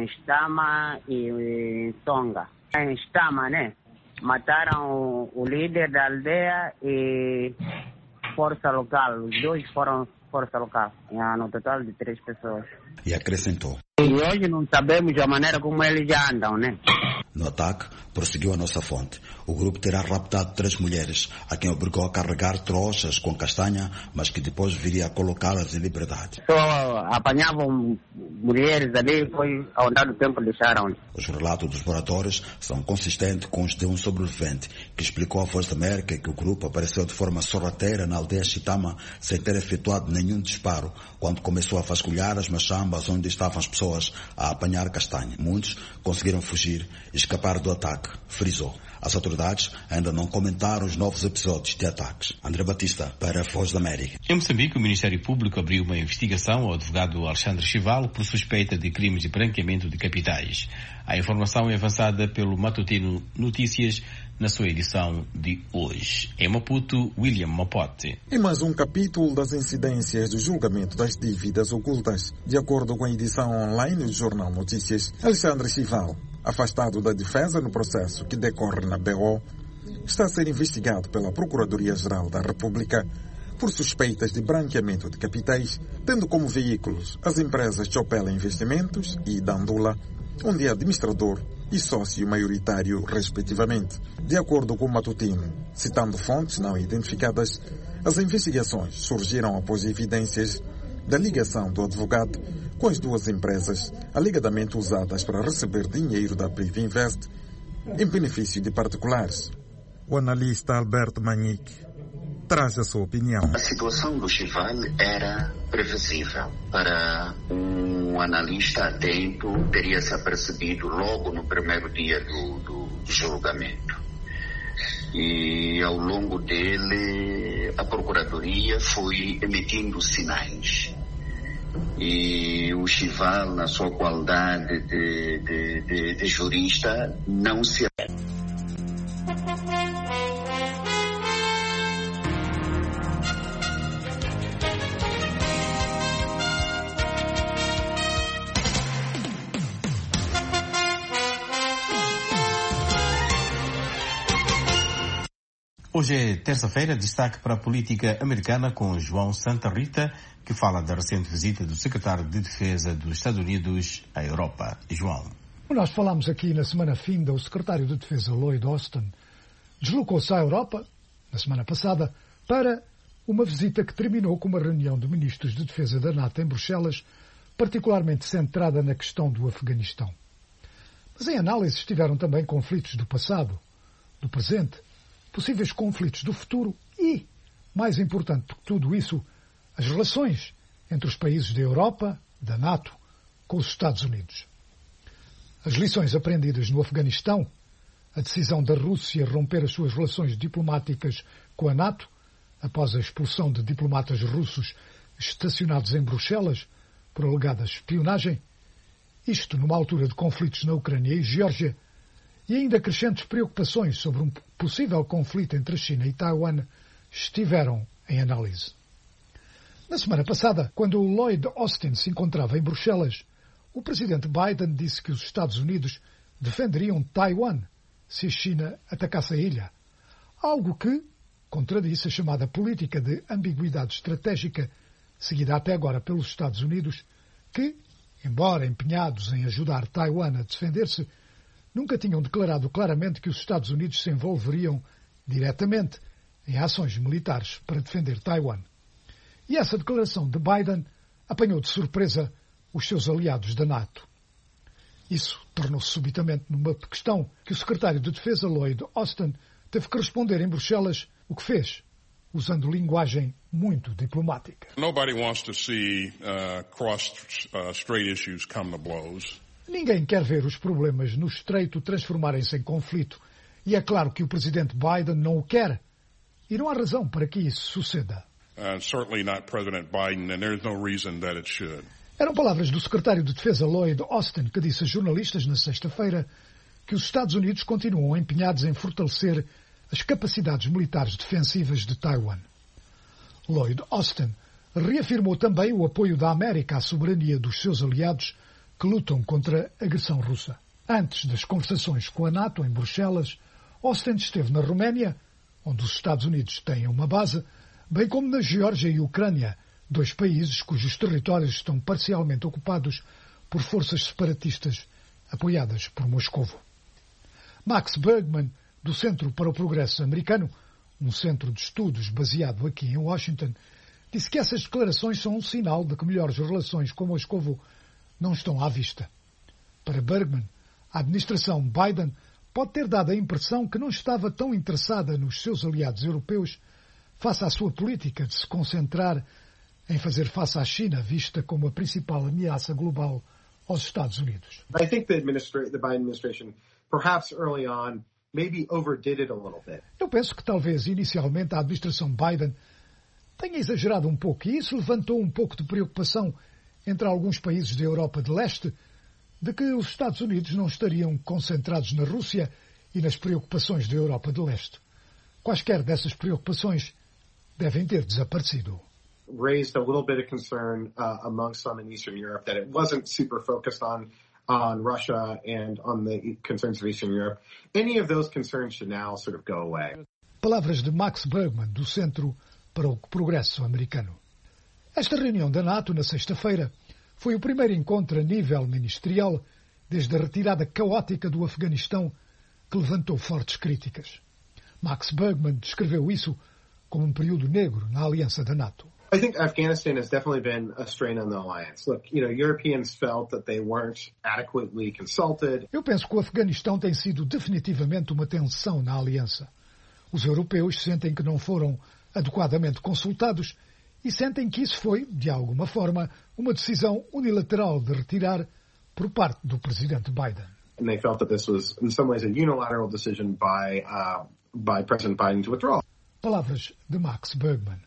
Estama e em Tonga. Em Estama, né? Mataram o líder da aldeia e força local. Os 2 foram força local. No total de 3 pessoas. E acrescentou: e hoje não sabemos a maneira como eles já andam, né? No ataque, prosseguiu a nossa fonte, o grupo terá raptado 3 mulheres, a quem obrigou a carregar trouxas com castanha, mas que depois viria a colocá-las em liberdade. Só apanhavam mulheres ali, foi ao andar do tempo deixaram. Os relatos dos moradores são consistentes com os de um sobrevivente, que explicou à Voz da América que o grupo apareceu de forma sorrateira na aldeia Chitama, sem ter efetuado nenhum disparo, quando começou a vasculhar as machambas onde estavam as pessoas a apanhar castanha. Muitos conseguiram fugir e escapar do ataque, frisou. As autoridades autoridades ainda não comentaram os novos episódios de ataques. André Batista, para a Voz da América. Em Moçambique, o Ministério Público abriu uma investigação ao advogado Alexandre Chival por suspeita de crimes de branqueamento de capitais. A informação é avançada pelo Matutino Notícias na sua edição de hoje. Em Maputo, William Mapote. E mais um capítulo das incidências do julgamento das dívidas ocultas. De acordo com a edição online do Jornal Notícias, Alexandre Chival, afastado da defesa no processo que decorre na BO, está a ser investigado pela Procuradoria-Geral da República por suspeitas de branqueamento de capitais, tendo como veículos as empresas Chopela Investimentos e Dandula, onde é administrador e sócio maioritário, respectivamente. De acordo com o Matutino, citando fontes não identificadas, as investigações surgiram após evidências da ligação do advogado com as duas empresas alegadamente usadas para receber dinheiro da Privinvest em benefício de particulares. O analista Alberto Manique traz a sua opinião. A situação do Chival era previsível. Para um analista atento, teria se apercebido logo no primeiro dia do julgamento. E ao longo dele, a Procuradoria foi emitindo sinais. E o Chival, na sua qualidade de jurista, não se... Hoje é terça-feira, destaque para a política americana com João Santa Rita, que fala da recente visita do secretário de Defesa dos Estados Unidos à Europa. João. Nós falámos aqui na semana finda, o secretário de Defesa Lloyd Austin deslocou-se à Europa, na semana passada, para uma visita que terminou com uma reunião de ministros de defesa da NATO em Bruxelas, particularmente centrada na questão do Afeganistão. Mas em análise estiveram também conflitos do passado, do presente, possíveis conflitos do futuro e, mais importante do que tudo isso, as relações entre os países da Europa, da NATO, com os Estados Unidos. As lições aprendidas no Afeganistão, a decisão da Rússia romper as suas relações diplomáticas com a NATO, após a expulsão de diplomatas russos estacionados em Bruxelas por alegada espionagem, isto numa altura de conflitos na Ucrânia e Geórgia, e ainda crescentes preocupações sobre um possível conflito entre a China e Taiwan, estiveram em análise. Na semana passada, quando o Lloyd Austin se encontrava em Bruxelas, o presidente Biden disse que os Estados Unidos defenderiam Taiwan se a China atacasse a ilha, algo que contradisse a chamada política de ambiguidade estratégica seguida até agora pelos Estados Unidos, que, embora empenhados em ajudar Taiwan a defender-se, nunca tinham declarado claramente que os Estados Unidos se envolveriam diretamente em ações militares para defender Taiwan. E essa declaração de Biden apanhou de surpresa os seus aliados da NATO. Isso tornou-se subitamente numa questão que o secretário de Defesa Lloyd Austin teve que responder em Bruxelas, o que fez, usando linguagem muito diplomática. Nobody wants to see cross-strait issues come to blows. Ninguém quer ver os problemas no estreito transformarem-se em conflito, e é claro que o presidente Biden não o quer, e não há razão para que isso suceda. Certainly not President Biden, and there's no reason that it should. Eram palavras do secretário de Defesa Lloyd Austin, que disse a jornalistas na sexta-feira que os Estados Unidos continuam empenhados em fortalecer as capacidades militares defensivas de Taiwan. Lloyd Austin reafirmou também o apoio da América à soberania dos seus aliados que lutam contra a agressão russa. Antes das conversações com a NATO em Bruxelas, Austin esteve na Roménia, onde os Estados Unidos têm uma base, bem como na Geórgia e Ucrânia, dois países cujos territórios estão parcialmente ocupados por forças separatistas apoiadas por Moscovo. Max Bergman, do Centro para o Progresso Americano, um centro de estudos baseado aqui em Washington, disse que essas declarações são um sinal de que melhores relações com Moscovo não estão à vista. Para Bergman, a administração Biden pode ter dado a impressão que não estava tão interessada nos seus aliados europeus face à sua política de se concentrar em fazer face à China, vista como a principal ameaça global aos Estados Unidos. I think the Biden administration, perhaps early on, maybe overdid it a little bit. Eu penso que talvez inicialmente a administração Biden tenha exagerado um pouco e isso levantou um pouco de preocupação entre alguns países da Europa de Leste de que os Estados Unidos não estariam concentrados na Rússia e nas preocupações da Europa de Leste. Quaisquer dessas preocupações devem ter desaparecido. Raised a little bit of concern among some in Eastern Europe that it wasn't super focused on Russia and on the concerns of Eastern Europe. Any of those concerns should now sort of go away. Palavras de Max Bergman, do Centro para o Progresso Americano. Esta reunião da NATO, na sexta-feira, foi o primeiro encontro a nível ministerial desde a retirada caótica do Afeganistão que levantou fortes críticas. Max Bergman descreveu isso como um período negro na aliança da NATO. I think Afghanistan has definitely been a strain on the alliance. Look, Europeans felt that they weren't adequately consulted. Eu penso que o Afeganistão tem sido definitivamente uma tensão na aliança. Os europeus sentem que não foram adequadamente consultados e sentem que isso foi, de alguma forma, uma decisão unilateral de retirar por parte do presidente Biden. And they felt that this was, in some ways, a unilateral decision by President Biden to withdraw. Palavras de Max Bergman.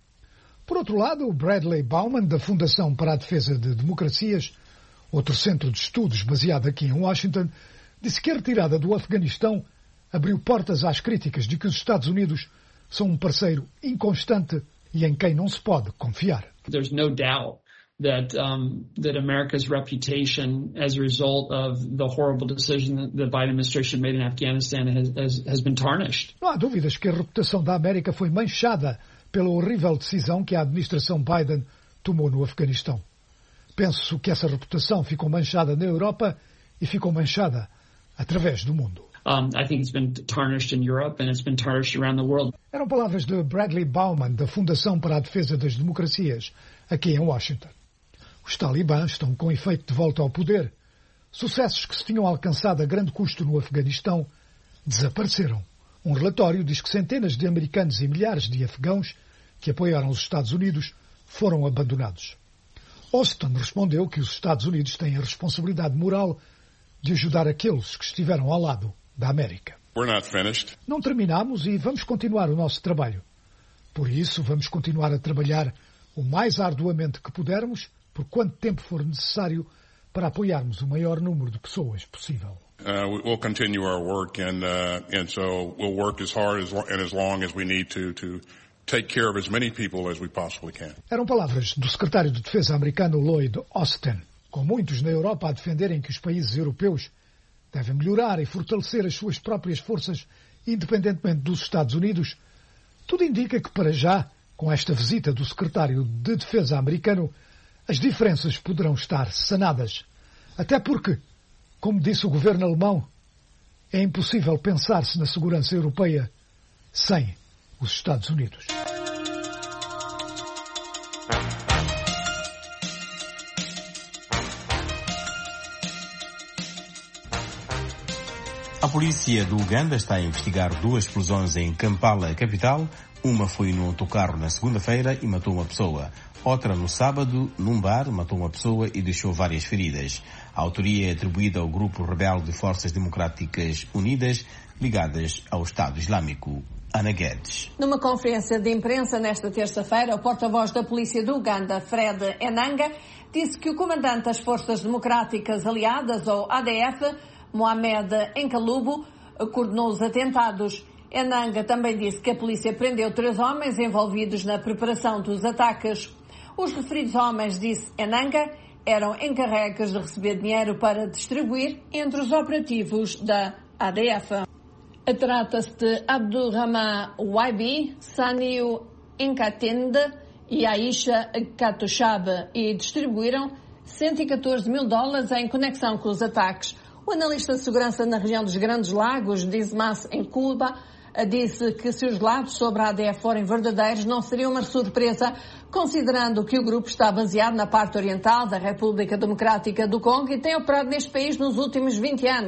Por outro lado, o Bradley Bauman, da Fundação para a Defesa de Democracias, outro centro de estudos baseado aqui em Washington, disse que a retirada do Afeganistão abriu portas às críticas de que os Estados Unidos são um parceiro inconstante e em quem não se pode confiar. There's no doubt that America's reputation as a result of the horrible decision that the Biden administration made in Afghanistan has been tarnished. Não há dúvidas que a reputação da América foi manchada pela horrível decisão que a administração Biden tomou no Afeganistão. Penso que essa reputação ficou manchada na Europa e ficou manchada através do mundo. I think it's been tarnished in Europe and it's been tarnished around the world. Eram palavras de Bradley Bauman, da Fundação para a Defesa das Democracias, aqui em Washington. Os talibãs estão com efeito de volta ao poder. Sucessos que se tinham alcançado a grande custo no Afeganistão desapareceram. Um relatório diz que centenas de americanos e milhares de afegãos que apoiaram os Estados Unidos foram abandonados. Austin respondeu que os Estados Unidos têm a responsabilidade moral de ajudar aqueles que estiveram ao lado da América. We're not finished. Não terminamos e vamos continuar o nosso trabalho. Por isso, vamos continuar a trabalhar o mais arduamente que pudermos, por quanto tempo for necessário, para apoiarmos o maior número de pessoas possível. We'll continue our work and so we'll work as hard and as long as we need to take care of as many people as we possibly can. Eram palavras do secretário de Defesa americano Lloyd Austin, com muitos na Europa a defenderem que os países europeus devem melhorar e fortalecer as suas próprias forças independentemente dos Estados Unidos. Tudo indica que, para já, com esta visita do secretário de Defesa americano, as diferenças poderão estar sanadas. Até porque, como disse o governo alemão, é impossível pensar-se na segurança europeia sem os Estados Unidos. A polícia do Uganda está a investigar 2 explosões em Kampala, capital. Uma foi num autocarro na segunda-feira e matou uma pessoa. Outra no sábado, num bar, matou uma pessoa e deixou várias feridas. A autoria é atribuída ao grupo rebelde de Forças Democráticas Unidas, ligadas ao Estado Islâmico. Ana Guedes. Numa conferência de imprensa nesta terça-feira, o porta-voz da polícia do Uganda, Fred Enanga, disse que o comandante das Forças Democráticas Aliadas, ou ADF, Mohamed Enkalubo, coordenou os atentados. Enanga também disse que a polícia prendeu 3 homens envolvidos na preparação dos ataques. Os referidos homens, disse Enanga, eram encarregues de receber dinheiro para distribuir entre os operativos da ADF. Trata-se de Abdulrahman Waibi, Saniu Nkatende e Aisha Katushab e distribuíram $114 mil em conexão com os ataques. O analista de segurança na região dos Grandes Lagos, Dismas Nkuba, disse que se os relatos sobre a ADF forem verdadeiros, não seria uma surpresa, considerando que o grupo está baseado na parte oriental da República Democrática do Congo e tem operado neste país nos últimos 20 anos.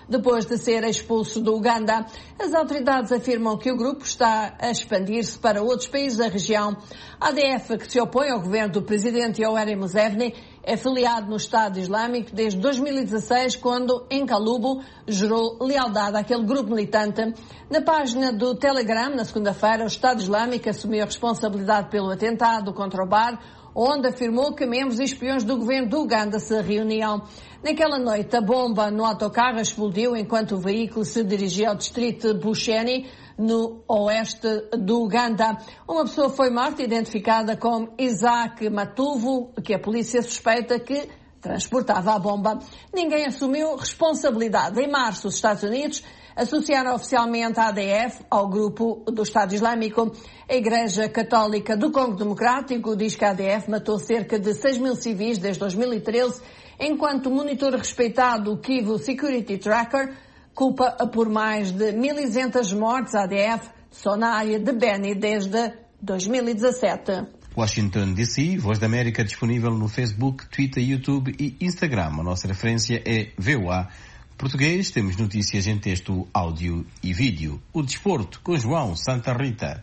depois de ser expulso do Uganda. As autoridades afirmam que o grupo está a expandir-se para outros países da região. A ADF, que se opõe ao governo do presidente Yoweri Museveni, é filiado no Estado Islâmico desde 2016, quando, em Kalubo, jurou lealdade àquele grupo militante. Na página do Telegram, na segunda-feira, o Estado Islâmico assumiu a responsabilidade pelo atentado contra o bar, onde afirmou que membros e espiões do governo do Uganda se reuniam. Naquela noite, a bomba no autocarro explodiu enquanto o veículo se dirigia ao distrito de Busheni, no oeste do Uganda. Uma pessoa foi morta, identificada como Isaac Matuvo, que a polícia suspeita que transportava a bomba. Ninguém assumiu responsabilidade. Em março, os Estados Unidos associaram oficialmente a ADF ao grupo do Estado Islâmico. A Igreja Católica do Congo Democrático diz que a ADF matou cerca de 6 mil civis desde 2013, enquanto o monitor respeitado, o Kivu Security Tracker, culpa por mais de 1.200 mortes a ADF só na área de Beni desde 2017. Washington DC, Voz da América, disponível no Facebook, Twitter, YouTube e Instagram. A nossa referência é VOA Português. Temos notícias em texto, áudio e vídeo. O desporto com João Santa Rita.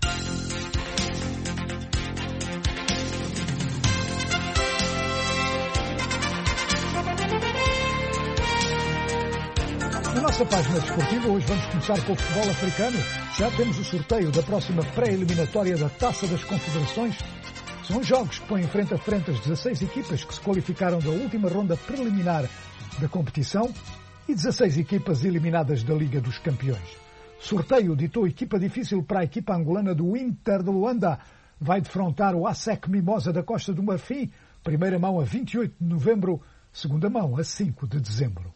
Na nossa página desportiva, hoje vamos começar com o futebol africano. Já temos o sorteio da próxima pré-eliminatória da Taça das Confederações. São jogos que põem frente a frente as 16 equipas que se qualificaram da última ronda preliminar da competição e 16 equipas eliminadas da Liga dos Campeões. Sorteio ditou equipa difícil para a equipa angolana do Inter de Luanda. Vai defrontar o ASEC Mimosa da Costa do Marfim, primeira mão a 28 de novembro, segunda mão a 5 de dezembro.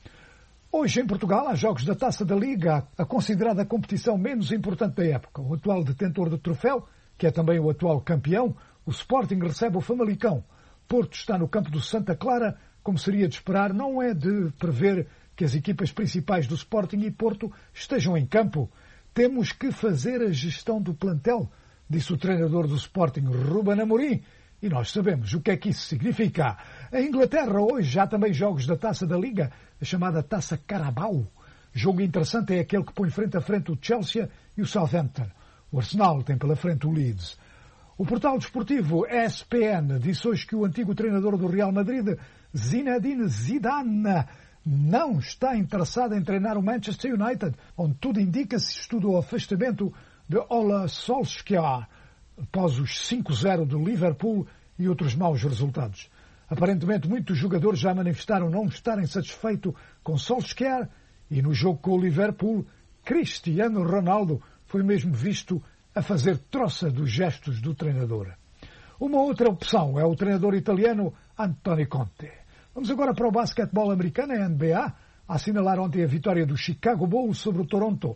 Hoje, em Portugal, há jogos da Taça da Liga, a considerada competição menos importante da época. O atual detentor do troféu, que é também o atual campeão, o Sporting, recebe o Famalicão. Porto está no campo do Santa Clara, como seria de esperar. Não é de prever que as equipas principais do Sporting e Porto estejam em campo. Temos que fazer a gestão do plantel, disse o treinador do Sporting, Ruben Amorim, e nós sabemos o que é que isso significa. Em Inglaterra, hoje, há também jogos da Taça da Liga, a chamada Taça Carabao. Jogo interessante é aquele que põe frente a frente o Chelsea e o Southampton. O Arsenal tem pela frente o Leeds. O portal desportivo ESPN disse hoje que o antigo treinador do Real Madrid, Zinedine Zidane, não está interessado em treinar o Manchester United, onde tudo indica se estuda o afastamento de Ole Solskjaer, após os 5-0 do Liverpool e outros maus resultados. Aparentemente, muitos jogadores já manifestaram não estarem satisfeitos com Solskjaer e no jogo com o Liverpool, Cristiano Ronaldo foi mesmo visto a fazer troça dos gestos do treinador. Uma outra opção é o treinador italiano Antonio Conte. Vamos agora para o basquetebol americano, a NBA, a assinalar ontem a vitória do Chicago Bulls sobre o Toronto,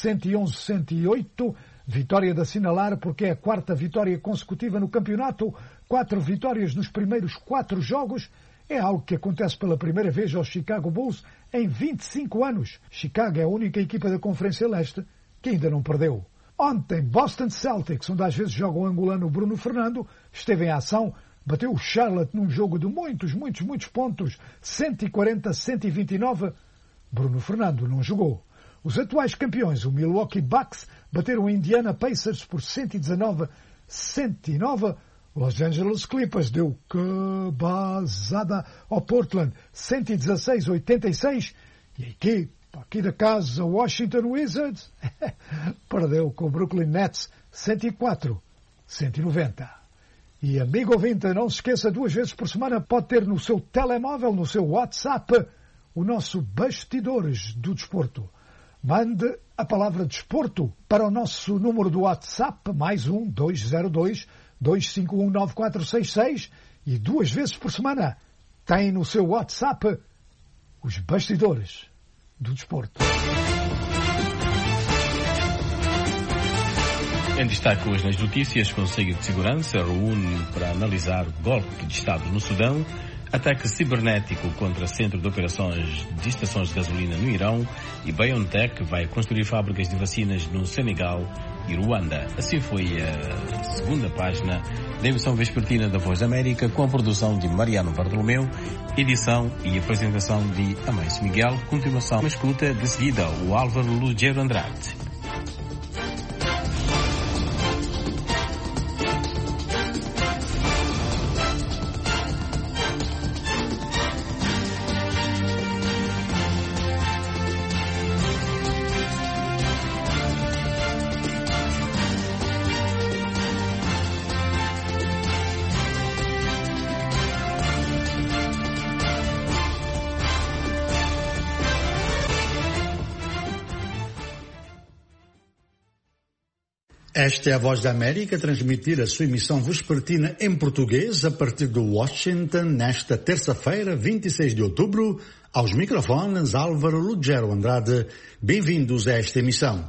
111-108, vitória de assinalar porque é a quarta vitória consecutiva no campeonato, 4 vitórias nos primeiros 4 jogos, é algo que acontece pela primeira vez aos Chicago Bulls em 25 anos. Chicago é a única equipa da Conferência Leste que ainda não perdeu. Ontem, Boston Celtics, onde às vezes joga o angolano Bruno Fernando, esteve em ação, bateu o Charlotte num jogo de muitos pontos, 140-129. Bruno Fernando não jogou. Os atuais campeões, o Milwaukee Bucks, bateram o Indiana Pacers por 119-109. Los Angeles Clippers deu cabazada ao Portland, 116-86. E a equipe aqui da casa, Washington Wizards, perdeu com o Brooklyn Nets, 104-190. E amigo ouvinte, não se esqueça, 2 vezes por semana pode ter no seu telemóvel, no seu WhatsApp, o nosso Bastidores do Desporto. Mande a palavra desporto para o nosso número do WhatsApp, mais 1-202-251-9466, e 2 vezes por semana tem no seu WhatsApp os Bastidores do Desporto. Em destaque hoje nas notícias, Conselho de Segurança reúne para analisar golpe de Estado no Sudão, ataque cibernético contra Centro de Operações de Estações de Gasolina no Irão e BioNTech vai construir fábricas de vacinas no Senegal e Ruanda. Assim foi a segunda página da emissão vespertina da Voz da América, com a produção de Mariano Bartolomeu, edição e apresentação de Amâncio Miguel. Continuação, uma escuta de seguida, o Álvaro Lugero Andrade. Esta é a Voz da América, transmitir a sua emissão vespertina em português a partir de Washington nesta terça-feira, 26 de outubro, aos microfones Álvaro Lugero Andrade. Bem-vindos a esta emissão.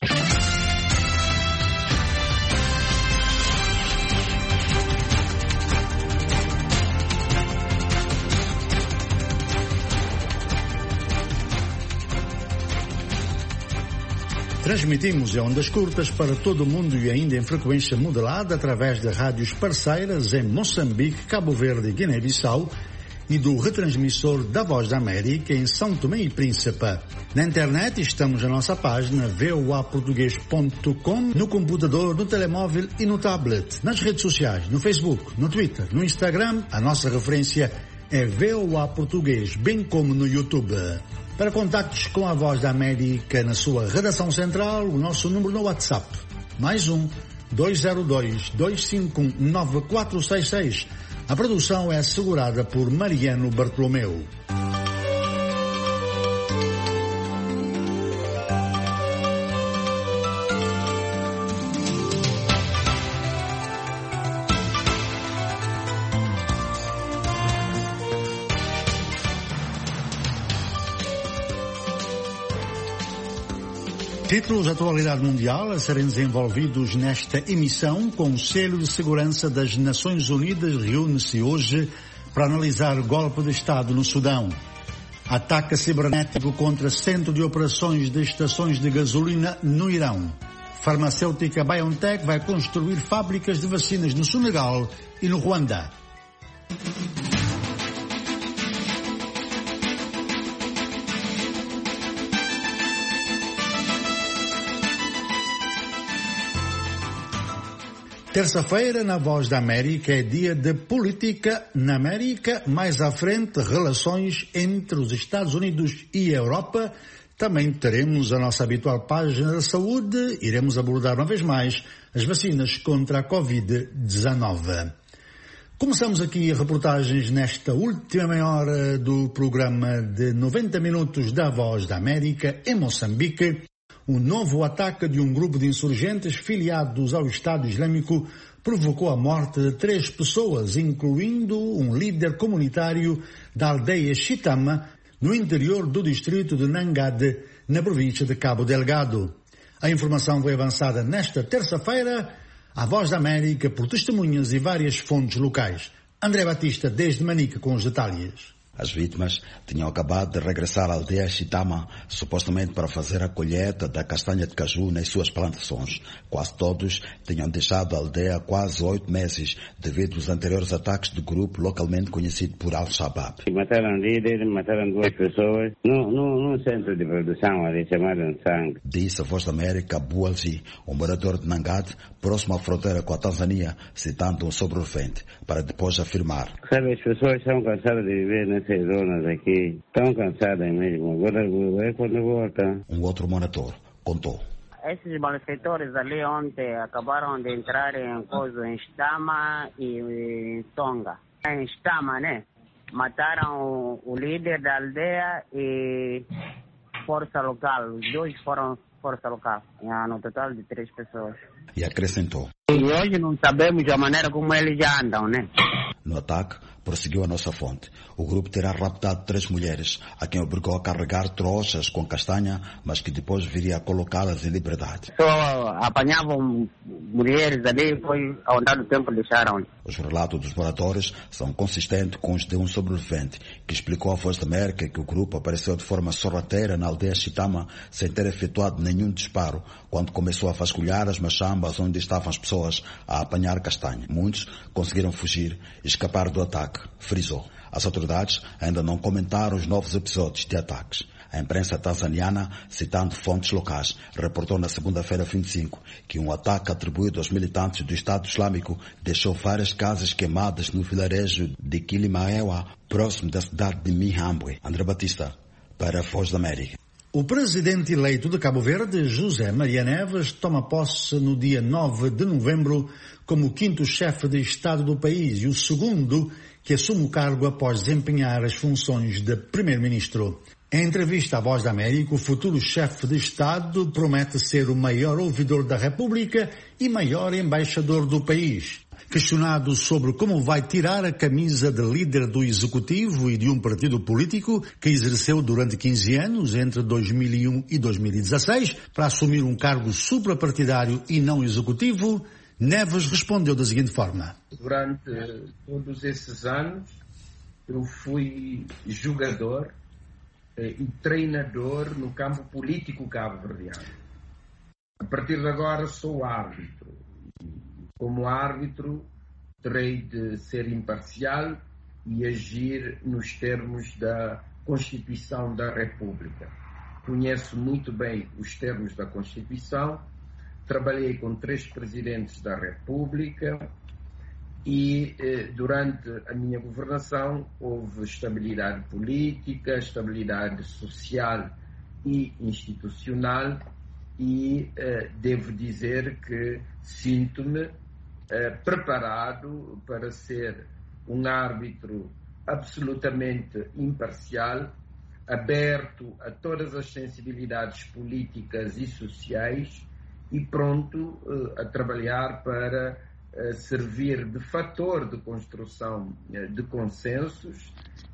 Transmitimos em ondas curtas para todo o mundo e ainda em frequência modulada através de rádios parceiras em Moçambique, Cabo Verde e Guiné-Bissau e do retransmissor da Voz da América em São Tomé e Príncipe. Na internet estamos na nossa página voaportugues.com, no computador, no telemóvel e no tablet, nas redes sociais, no Facebook, no Twitter, no Instagram. A nossa referência é VOA Português, bem como no YouTube. Para contactos com a Voz da América na sua redação central, o nosso número no WhatsApp, +1 202 251 9466. A produção é assegurada por Mariano Bartolomeu. Títulos de atualidade mundial a serem desenvolvidos nesta emissão. O Conselho de Segurança das Nações Unidas reúne-se hoje para analisar o golpe de Estado no Sudão. Ataque cibernético contra centro de operações de estações de gasolina no Irão. Farmacêutica BioNTech vai construir fábricas de vacinas no Senegal e no Ruanda. Terça-feira, na Voz da América, é dia de política na América. Mais à frente, relações entre os Estados Unidos e a Europa. Também teremos a nossa habitual página da saúde. Iremos abordar uma vez mais as vacinas contra a Covid-19. Começamos aqui reportagens nesta última meia hora do programa de 90 minutos da Voz da América em Moçambique. Um novo ataque de um grupo de insurgentes filiados ao Estado Islâmico provocou a morte de 3 pessoas, incluindo um líder comunitário da aldeia Chitama, no interior do distrito de Nangade, na província de Cabo Delgado. A informação foi avançada nesta terça-feira à Voz da América por testemunhas e várias fontes locais. André Batista, desde Manica, com os detalhes. As vítimas tinham acabado de regressar à aldeia Chitama, supostamente para fazer a colheita da castanha de caju nas suas plantações. Quase todos tinham deixado a aldeia há quase 8 meses, devido aos anteriores ataques do grupo localmente conhecido por Al-Shabaab. Mataram líderes, mataram 2 pessoas num centro de produção ali chamado Sangue. Disse a Voz da América Abualzi, um morador de Nangade, próximo à fronteira com a Tanzânia, citando um sobrevivente, para depois afirmar: Sabe, as pessoas estão cansadas de viver nessas zonas aqui, estão cansadas mesmo, agora é quando volta. Um outro morador contou: Esses malfeitores ali ontem acabaram de entrar em Stama e em Tonga. Em Stama, né? Mataram o líder da aldeia e força local. Os 2 foram força local. No total de 3 pessoas. E acrescentou: E hoje não sabemos a maneira como eles já andam, né? No ataque, prosseguiu a nossa fonte. O grupo terá raptado 3 mulheres, a quem obrigou a carregar trouxas com castanha, mas que depois viria a colocá-las em liberdade. Só apanhavam mulheres ali, depois, ao andar do tempo, deixaram. Os relatos dos moradores são consistentes com os de um sobrevivente, que explicou à Voz da América que o grupo apareceu de forma sorrateira na aldeia Chitama, sem ter efetuado nenhum disparo, quando começou a vasculhar as machambas onde estavam as pessoas a apanhar castanha. Muitos conseguiram fugir e escapar do ataque, frisou. As autoridades ainda não comentaram os novos episódios de ataques. A imprensa tanzaniana, citando fontes locais, reportou na segunda-feira 25 que um ataque atribuído aos militantes do Estado Islâmico deixou várias casas queimadas no vilarejo de Kilimaewa, próximo da cidade de Mihambwe. André Batista, para a Voz da América. O presidente eleito de Cabo Verde, José Maria Neves, toma posse no dia 9 de novembro como o 5º chefe de Estado do país e o segundo que assume o cargo após desempenhar as funções de primeiro-ministro. Em entrevista à Voz da América, o futuro chefe de Estado promete ser o maior ouvidor da República e maior embaixador do país. Questionado sobre como vai tirar a camisa de líder do Executivo e de um partido político que exerceu durante 15 anos, entre 2001 e 2016, para assumir um cargo suprapartidário e não executivo, Neves respondeu da seguinte forma. Durante todos esses anos, eu fui jogador e treinador no campo político cabo-verdiano. A partir de agora sou árbitro. Como árbitro, terei de ser imparcial e agir nos termos da Constituição da República. Conheço muito bem os termos da Constituição, trabalhei com 3 presidentes da República e durante a minha governação houve estabilidade política, estabilidade social e institucional e devo dizer que sinto-me preparado para ser um árbitro absolutamente imparcial, aberto a todas as sensibilidades políticas e sociais e pronto a trabalhar para servir de fator de construção de consensos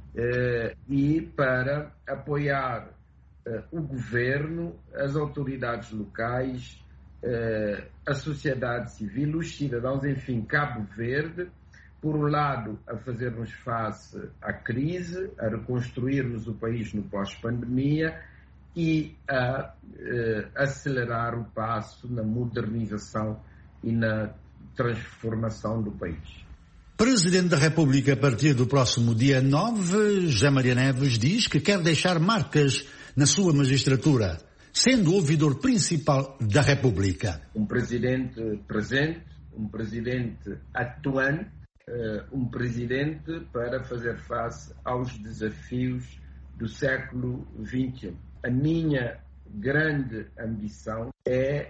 e para apoiar o governo, as autoridades locais, a sociedade civil, os cidadãos, enfim, Cabo Verde, por um lado, a fazermos face à crise, a reconstruirmos o país no pós-pandemia e a acelerar o passo na modernização e na transformação do país. Presidente da República, a partir do próximo dia 9, José Maria Neves diz que quer deixar marcas na sua magistratura, sendo o ouvidor principal da República. Um presidente presente, um presidente atuante, um presidente para fazer face aos desafios do século XXI. A minha grande ambição é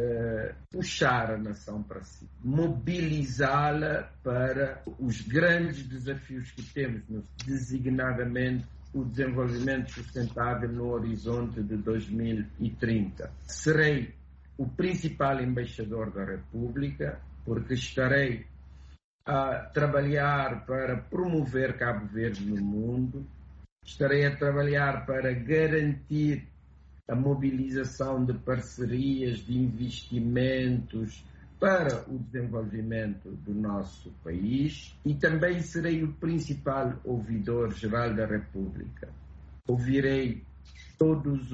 puxar a nação para si, mobilizá-la para os grandes desafios que temos, designadamente o desenvolvimento sustentável no horizonte de 2030. Serei o principal embaixador da República, porque estarei a trabalhar para promover Cabo Verde no mundo, estarei a trabalhar para garantir a mobilização de parcerias, de investimentos para o desenvolvimento do nosso país e também serei o principal ouvidor geral da República. Ouvirei todos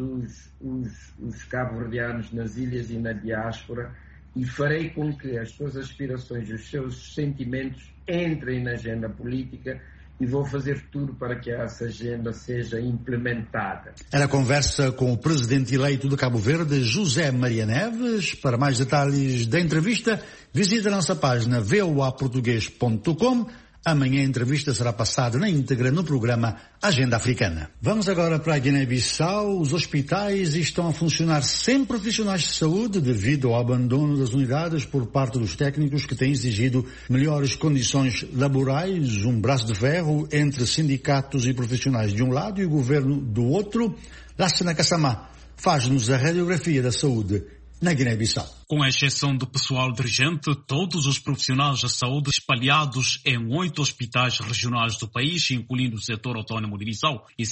os cabo-verdianos nas ilhas e na diáspora e farei com que as suas aspirações e os seus sentimentos entrem na agenda política e vou fazer tudo para que essa agenda seja implementada. Era a conversa com o presidente eleito de Cabo Verde, José Maria Neves. Para mais detalhes da entrevista, visite a nossa página voaportugues.com. Amanhã a entrevista será passada na íntegra no programa Agenda Africana. Vamos agora para a Guiné-Bissau. Os hospitais estão a funcionar sem profissionais de saúde devido ao abandono das unidades por parte dos técnicos que têm exigido melhores condições laborais, um braço de ferro entre sindicatos e profissionais de um lado e o governo do outro. Lassana Kassamá faz-nos a radiografia da saúde na Guiné-Bissau. Com exceção do pessoal dirigente, todos os profissionais da saúde espalhados em 8 hospitais regionais do país, incluindo o setor autônomo de Bissau, e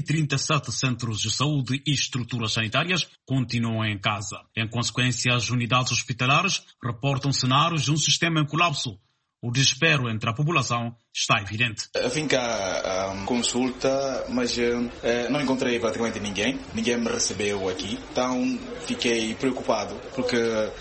137 centros de saúde e estruturas sanitárias, continuam em casa. Em consequência, as unidades hospitalares reportam cenários de um sistema em colapso. O desespero entre a população está evidente. Vim cá a consulta, mas não encontrei praticamente ninguém. Ninguém me recebeu aqui. Então fiquei preocupado, porque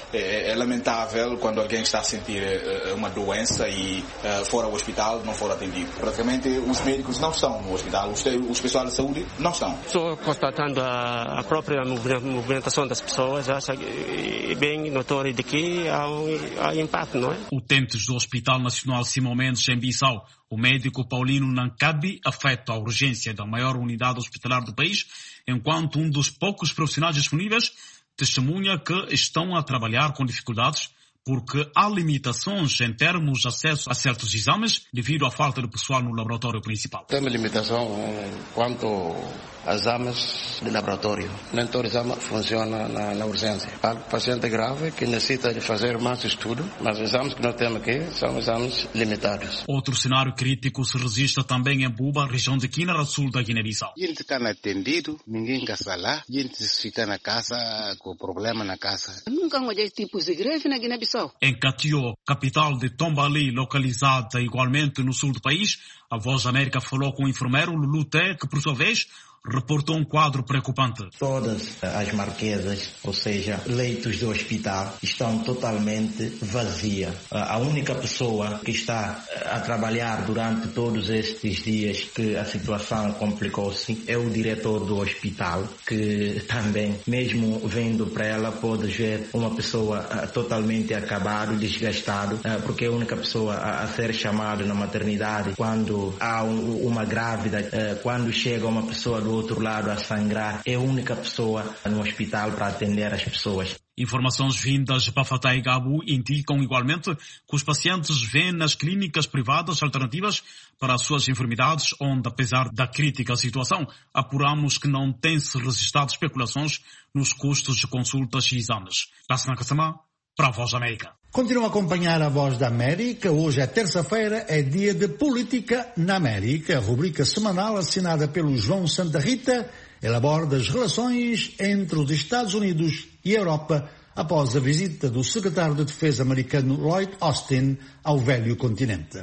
é lamentável quando alguém está a sentir uma doença e fora do hospital não for atendido. Praticamente os médicos não estão no hospital, os pessoal de saúde não estão. Estou constatando a própria movimentação das pessoas, acho que é bem notório de que há impacto, não é? Utentes do Hospital Nacional Simão Mendes em Bissau, o médico Paulino Nancabi afeta a urgência da maior unidade hospitalar do país, enquanto um dos poucos profissionais disponíveis testemunha que estão a trabalhar com dificuldades porque há limitações em termos de acesso a certos exames devido à falta de pessoal no laboratório principal. Tem uma limitação quanto a exames de laboratório. Nem todo exame funciona na urgência. Há paciente grave que necessita de fazer mais estudo, mas os exames que nós temos aqui são exames limitados. Outro cenário crítico se registra também em Buba, região de Quina, sul da Guiné-Bissau. A gente está atendido, ninguém está lá, a gente fica na casa com problema na casa. Nunca olhei tipos de greve na Guiné-Bissau. Em Katio, capital de Tombali, localizada igualmente no sul do país, a Voz da América falou com o enfermeiro Lulu Té, que por sua vez reportou um quadro preocupante. Todas as marquesas, ou seja, leitos do hospital, estão totalmente vazias. A única pessoa que está a trabalhar durante todos estes dias que a situação complicou-se é o diretor do hospital, que também, mesmo vendo para ela, pode ver uma pessoa totalmente acabado, desgastado, porque é a única pessoa a ser chamada na maternidade quando há uma grávida, quando chega uma pessoa do outro lado a sangrar, é a única pessoa no hospital para atender as pessoas. Informações vindas de Pafatá e Gabu indicam igualmente que os pacientes vêm nas clínicas privadas alternativas para as suas enfermidades, onde, apesar da crítica situação, apuramos que não tem-se registrado especulações nos custos de consultas e exames. Lassana Kassamá, para a Voz da América. Continuam a acompanhar a Voz da América. Hoje é terça-feira, é dia de Política na América, a rubrica semanal assinada pelo João Santa Rita, elabora as relações entre os Estados Unidos e a Europa após a visita do secretário de Defesa americano Lloyd Austin ao velho continente.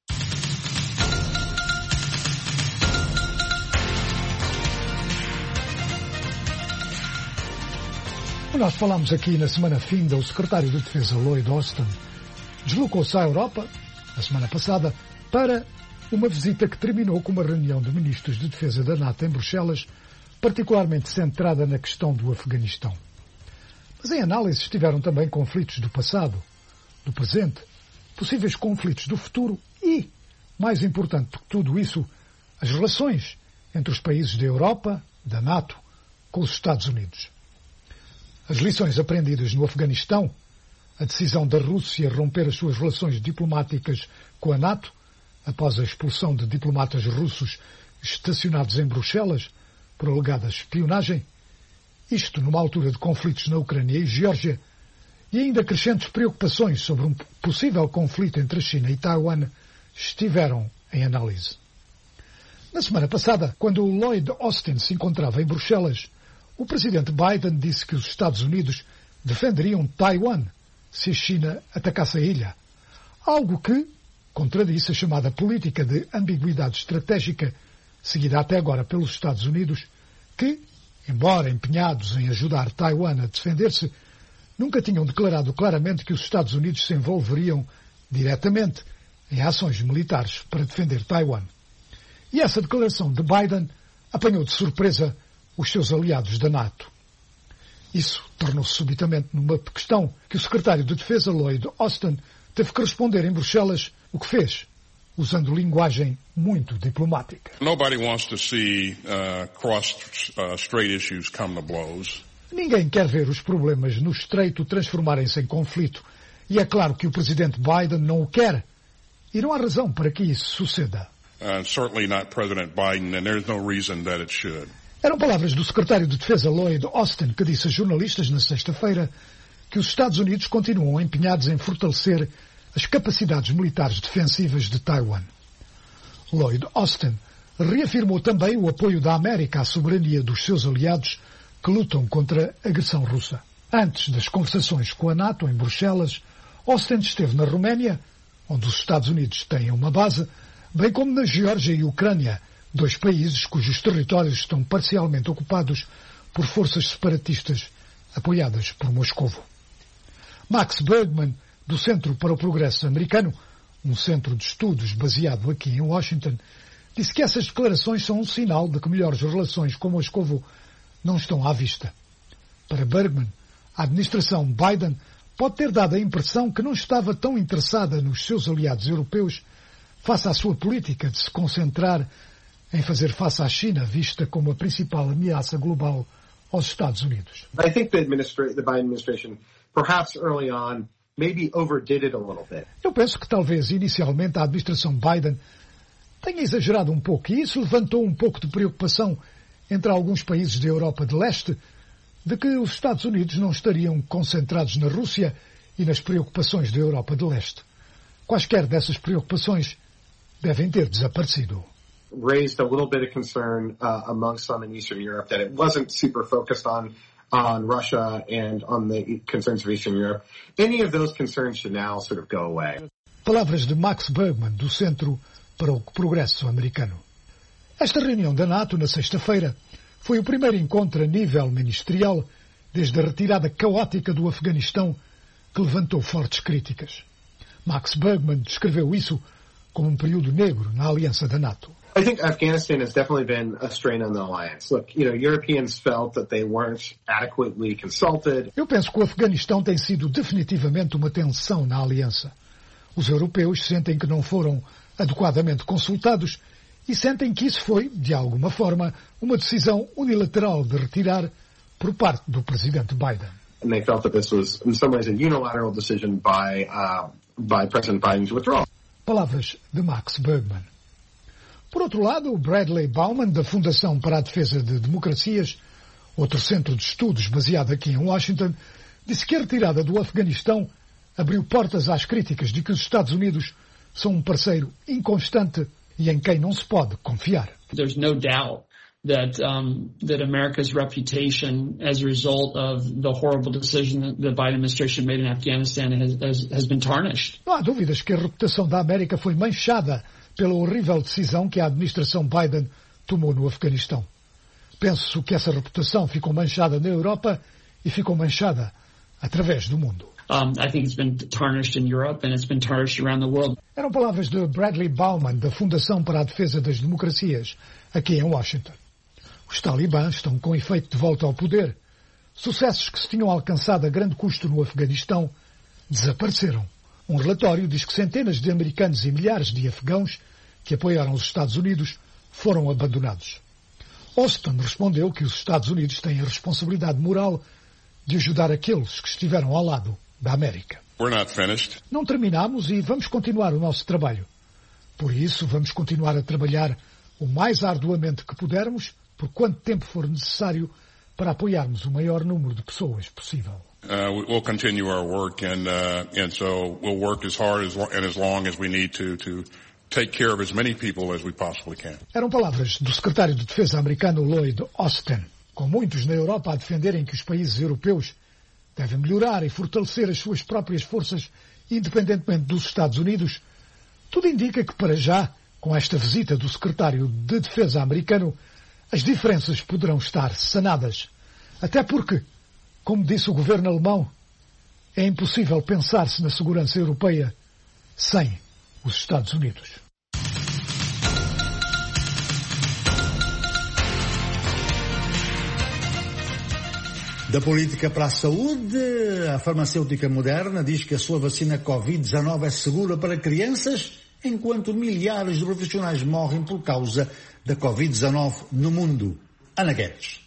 Nós falámos aqui na semana finda, o secretário de Defesa Lloyd Austin deslocou-se à Europa, na semana passada, para uma visita que terminou com uma reunião de ministros de defesa da NATO em Bruxelas, particularmente centrada na questão do Afeganistão. Mas em análise estiveram também conflitos do passado, do presente, possíveis conflitos do futuro e, mais importante do que tudo isso, as relações entre os países da Europa, da NATO, com os Estados Unidos. As lições aprendidas no Afeganistão, a decisão da Rússia romper as suas relações diplomáticas com a NATO, após a expulsão de diplomatas russos estacionados em Bruxelas por alegada espionagem, isto numa altura de conflitos na Ucrânia e Geórgia, e ainda crescentes preocupações sobre um possível conflito entre a China e Taiwan, estiveram em análise. Na semana passada, quando o Lloyd Austin se encontrava em Bruxelas, o presidente Biden disse que os Estados Unidos defenderiam Taiwan se a China atacasse a ilha, algo que contradisse a chamada política de ambiguidade estratégica seguida até agora pelos Estados Unidos, que, embora empenhados em ajudar Taiwan a defender-se, nunca tinham declarado claramente que os Estados Unidos se envolveriam diretamente em ações militares para defender Taiwan. E essa declaração de Biden apanhou de surpresa os seus aliados da NATO. Isso tornou-se subitamente numa questão que o secretário de Defesa, Lloyd Austin, teve que responder em Bruxelas, o que fez, usando linguagem muito diplomática. Nobody wants to see cross-strait issues come to blows. Ninguém quer ver os problemas no estreito transformarem-se em conflito. E é claro que o presidente Biden não o quer. E não há razão para que isso suceda. Certainly not President Biden, and there's no reason that it should. Eram palavras do secretário de Defesa Lloyd Austin, que disse a jornalistas na sexta-feira que os Estados Unidos continuam empenhados em fortalecer as capacidades militares defensivas de Taiwan. Lloyd Austin reafirmou também o apoio da América à soberania dos seus aliados que lutam contra a agressão russa. Antes das conversações com a NATO em Bruxelas, Austin esteve na Roménia, onde os Estados Unidos têm uma base, bem como na Geórgia e Ucrânia, dois países cujos territórios estão parcialmente ocupados por forças separatistas apoiadas por Moscovo. Max Bergman, do Centro para o Progresso Americano, um centro de estudos baseado aqui em Washington, disse que essas declarações são um sinal de que melhores relações com Moscovo não estão à vista. Para Bergman, a administração Biden pode ter dado a impressão que não estava tão interessada nos seus aliados europeus face à sua política de se concentrar em fazer face à China, vista como a principal ameaça global aos Estados Unidos. I think the Biden administration, perhaps early on, maybe overdid it a little bit. Eu penso que talvez inicialmente a administração Biden tenha exagerado um pouco e isso levantou um pouco de preocupação entre alguns países da Europa de Leste de que os Estados Unidos não estariam concentrados na Rússia e nas preocupações da Europa de Leste. Quaisquer dessas preocupações devem ter desaparecido. Raised a little bit of concern among some in Eastern Europe that it wasn't super focused on Russia and on the concerns of Eastern Europe. Any of those concerns should now sort of go away. Palavras de Max Bergman, do Centro para o Progresso Americano. Esta reunião da NATO, na sexta-feira, foi o primeiro encontro a nível ministerial desde a retirada caótica do Afeganistão, que levantou fortes críticas. Max Bergman descreveu isso como um período negro na aliança da NATO. I think Afghanistan has definitely been a strain on the alliance. Look, Europeans felt that they weren't adequately consulted. Eu penso que o Afeganistão tem sido definitivamente uma tensão na aliança. Os europeus sentem que não foram adequadamente consultados e sentem que isso foi, de alguma forma, uma decisão unilateral de retirar por parte do presidente Biden. And they felt that this was, in some ways, a unilateral decision by President Biden's withdrawal. Palavras de Max Bergman. Por outro lado, o Bradley Bauman, da Fundação para a Defesa de Democracias, outro centro de estudos baseado aqui em Washington, disse que a retirada do Afeganistão abriu portas às críticas de que os Estados Unidos são um parceiro inconstante e em quem não se pode confiar. There's no doubt that America's reputation as a result of the horrible decision that the Biden administration made in Afghanistan has been tarnished. Não há dúvidas que a reputação da América foi manchada pela horrível decisão que a administração Biden tomou no Afeganistão. Penso que essa reputação ficou manchada na Europa e ficou manchada através do mundo. I think it's been tarnished in Europe and it's been tarnished around the world. Eram palavras de Bradley Bauman, da Fundação para a Defesa das Democracias, aqui em Washington. Os talibãs estão com efeito de volta ao poder. Sucessos que se tinham alcançado a grande custo no Afeganistão desapareceram. Um relatório diz que centenas de americanos e milhares de afegãos que apoiaram os Estados Unidos foram abandonados. Austin respondeu que os Estados Unidos têm a responsabilidade moral de ajudar aqueles que estiveram ao lado da América. We're not finished. Não terminamos e vamos continuar o nosso trabalho. Por isso, vamos continuar a trabalhar o mais arduamente que pudermos, por quanto tempo for necessário, para apoiarmos o maior número de pessoas possível. We'll continue our work and so we'll work as hard and as long as we need to take care of as many people as we possibly can. Eram palavras do secretário de Defesa americano Lloyd Austin, com muitos na Europa a defenderem que os países europeus devem melhorar e fortalecer as suas próprias forças independentemente dos Estados Unidos. Tudo indica que, para já, com esta visita do secretário de Defesa americano, as diferenças poderão estar sanadas. Até porque, como disse o governo alemão, é impossível pensar-se na segurança europeia sem os Estados Unidos. Da política para a saúde, a farmacêutica Moderna diz que a sua vacina Covid-19 é segura para crianças, enquanto milhares de profissionais morrem por causa da Covid-19 no mundo. Ana Guedes.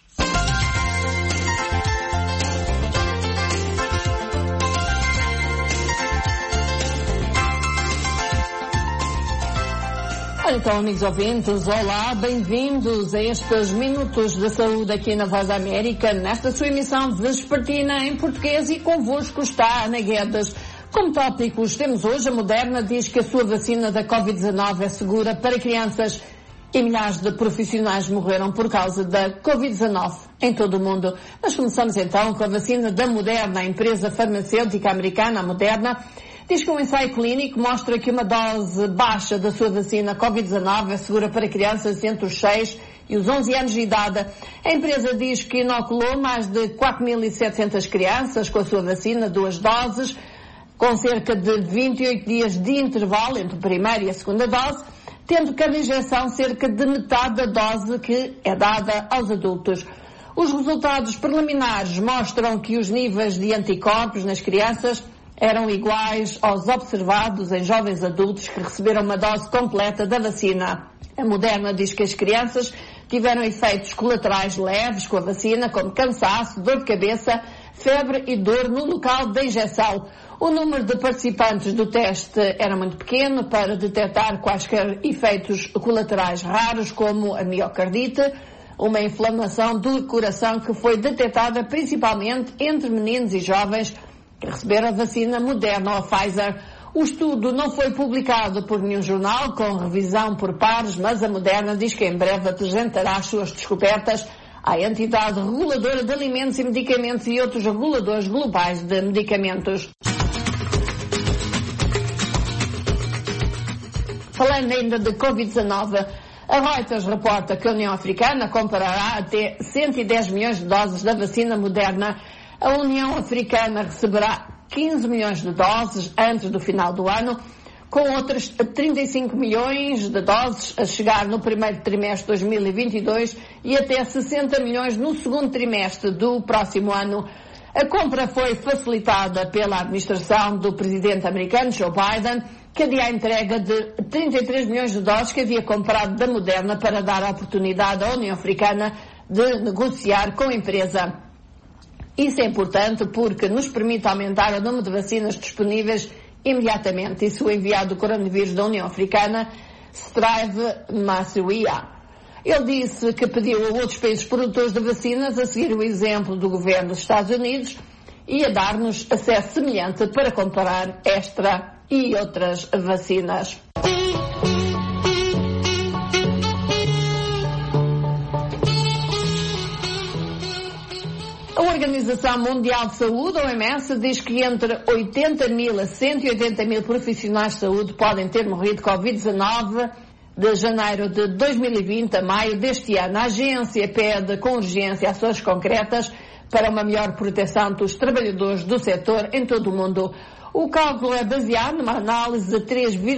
A Então, amigos ouvintes, olá, bem-vindos a estes Minutos de Saúde aqui na Voz da América, nesta sua emissão vespertina em português, e convosco está Ana Guedes. Como tópicos, temos hoje a Moderna diz que a sua vacina da Covid-19 é segura para crianças e milhares de profissionais morreram por causa da Covid-19 em todo o mundo. Mas começamos então com a vacina da Moderna. A empresa farmacêutica americana, a Moderna, diz que um ensaio clínico mostra que uma dose baixa da sua vacina Covid-19 é segura para crianças entre os 6 e os 11 anos de idade. A empresa diz que inoculou mais de 4.700 crianças com a sua vacina, 2 doses, com cerca de 28 dias de intervalo entre a primeira e a segunda dose, tendo cada injeção cerca de metade da dose que é dada aos adultos. Os resultados preliminares mostram que os níveis de anticorpos nas crianças eram iguais aos observados em jovens adultos que receberam uma dose completa da vacina. A Moderna diz que as crianças tiveram efeitos colaterais leves com a vacina, como cansaço, dor de cabeça, febre e dor no local da injeção. O número de participantes do teste era muito pequeno para detectar quaisquer efeitos colaterais raros, como a miocardite, uma inflamação do coração que foi detectada principalmente entre meninos e jovens que receberam a vacina Moderna ou Pfizer. O estudo não foi publicado por nenhum jornal com revisão por pares, mas a Moderna diz que em breve apresentará as suas descobertas à entidade reguladora de alimentos e medicamentos e outros reguladores globais de medicamentos. Falando ainda de Covid-19, a Reuters reporta que a União Africana comprará até 110 milhões de doses da vacina Moderna. A União Africana receberá 15 milhões de doses antes do final do ano, com outras 35 milhões de doses a chegar no primeiro trimestre de 2022 e até 60 milhões no segundo trimestre do próximo ano. A compra foi facilitada pela administração do presidente americano Joe Biden, que adia a entrega de 33 milhões de doses que havia comprado da Moderna para dar a oportunidade à União Africana de negociar com a empresa. Isso é importante porque nos permite aumentar o número de vacinas disponíveis imediatamente, disse o enviado do coronavírus da União Africana, Strive Masuia. Ele disse que pediu a outros países produtores de vacinas a seguir o exemplo do governo dos Estados Unidos e a dar-nos acesso semelhante para comparar esta e outras vacinas. A Organização Mundial de Saúde, a OMS, diz que entre 80 mil a 180 mil profissionais de saúde podem ter morrido de Covid-19 de janeiro de 2020 a maio deste ano. A agência pede com urgência ações concretas para uma melhor proteção dos trabalhadores do setor em todo o mundo. O cálculo é baseado numa análise de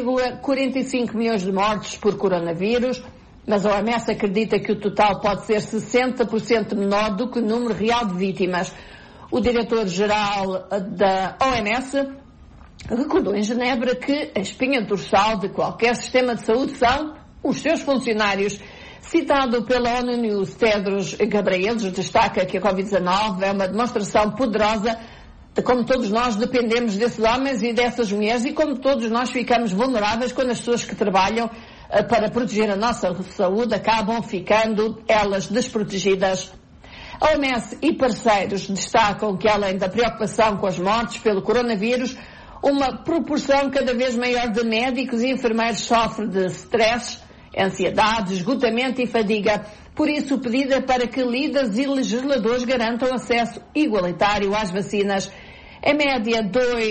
3,45 milhões de mortes por coronavírus, mas a OMS acredita que o total pode ser 60% menor do que o número real de vítimas. O diretor-geral da OMS recordou em Genebra que a espinha dorsal de qualquer sistema de saúde são os seus funcionários. Citado pela ONU News, Tedros Ghebreyesus destaca que a Covid-19 é uma demonstração poderosa de como todos nós dependemos desses homens e dessas mulheres e como todos nós ficamos vulneráveis quando as pessoas que trabalham para proteger a nossa saúde acabam ficando elas desprotegidas. A OMS e parceiros destacam que, além da preocupação com as mortes pelo coronavírus, uma proporção cada vez maior de médicos e enfermeiros sofre de stress, ansiedade, esgotamento e fadiga. Por isso, o pedido é para que líderes e legisladores garantam acesso igualitário às vacinas. Em média,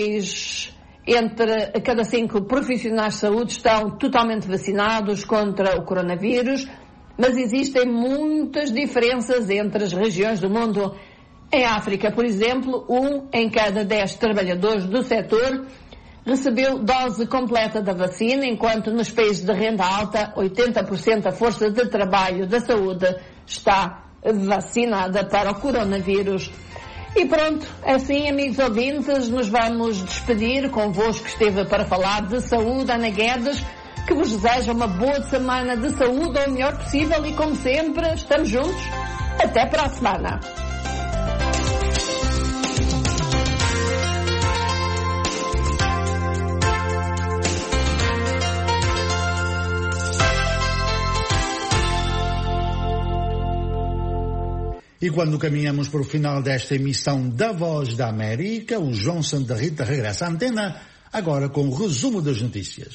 2 entre cada 5 profissionais de saúde estão totalmente vacinados contra o coronavírus, mas existem muitas diferenças entre as regiões do mundo. Em África, por exemplo, 1 em cada 10 trabalhadores do setor recebeu dose completa da vacina, enquanto nos países de renda alta, 80% da força de trabalho da saúde está vacinada para o coronavírus. E pronto, assim, amigos ouvintes, nos vamos despedir. Convosco esteve para falar de saúde, Ana Guedes, que vos deseja uma boa semana de saúde, ao melhor possível, e como sempre, estamos juntos. Até para a semana. E quando caminhamos para o final desta emissão da Voz da América, o João Santa Rita regressa à antena, agora com o resumo das notícias.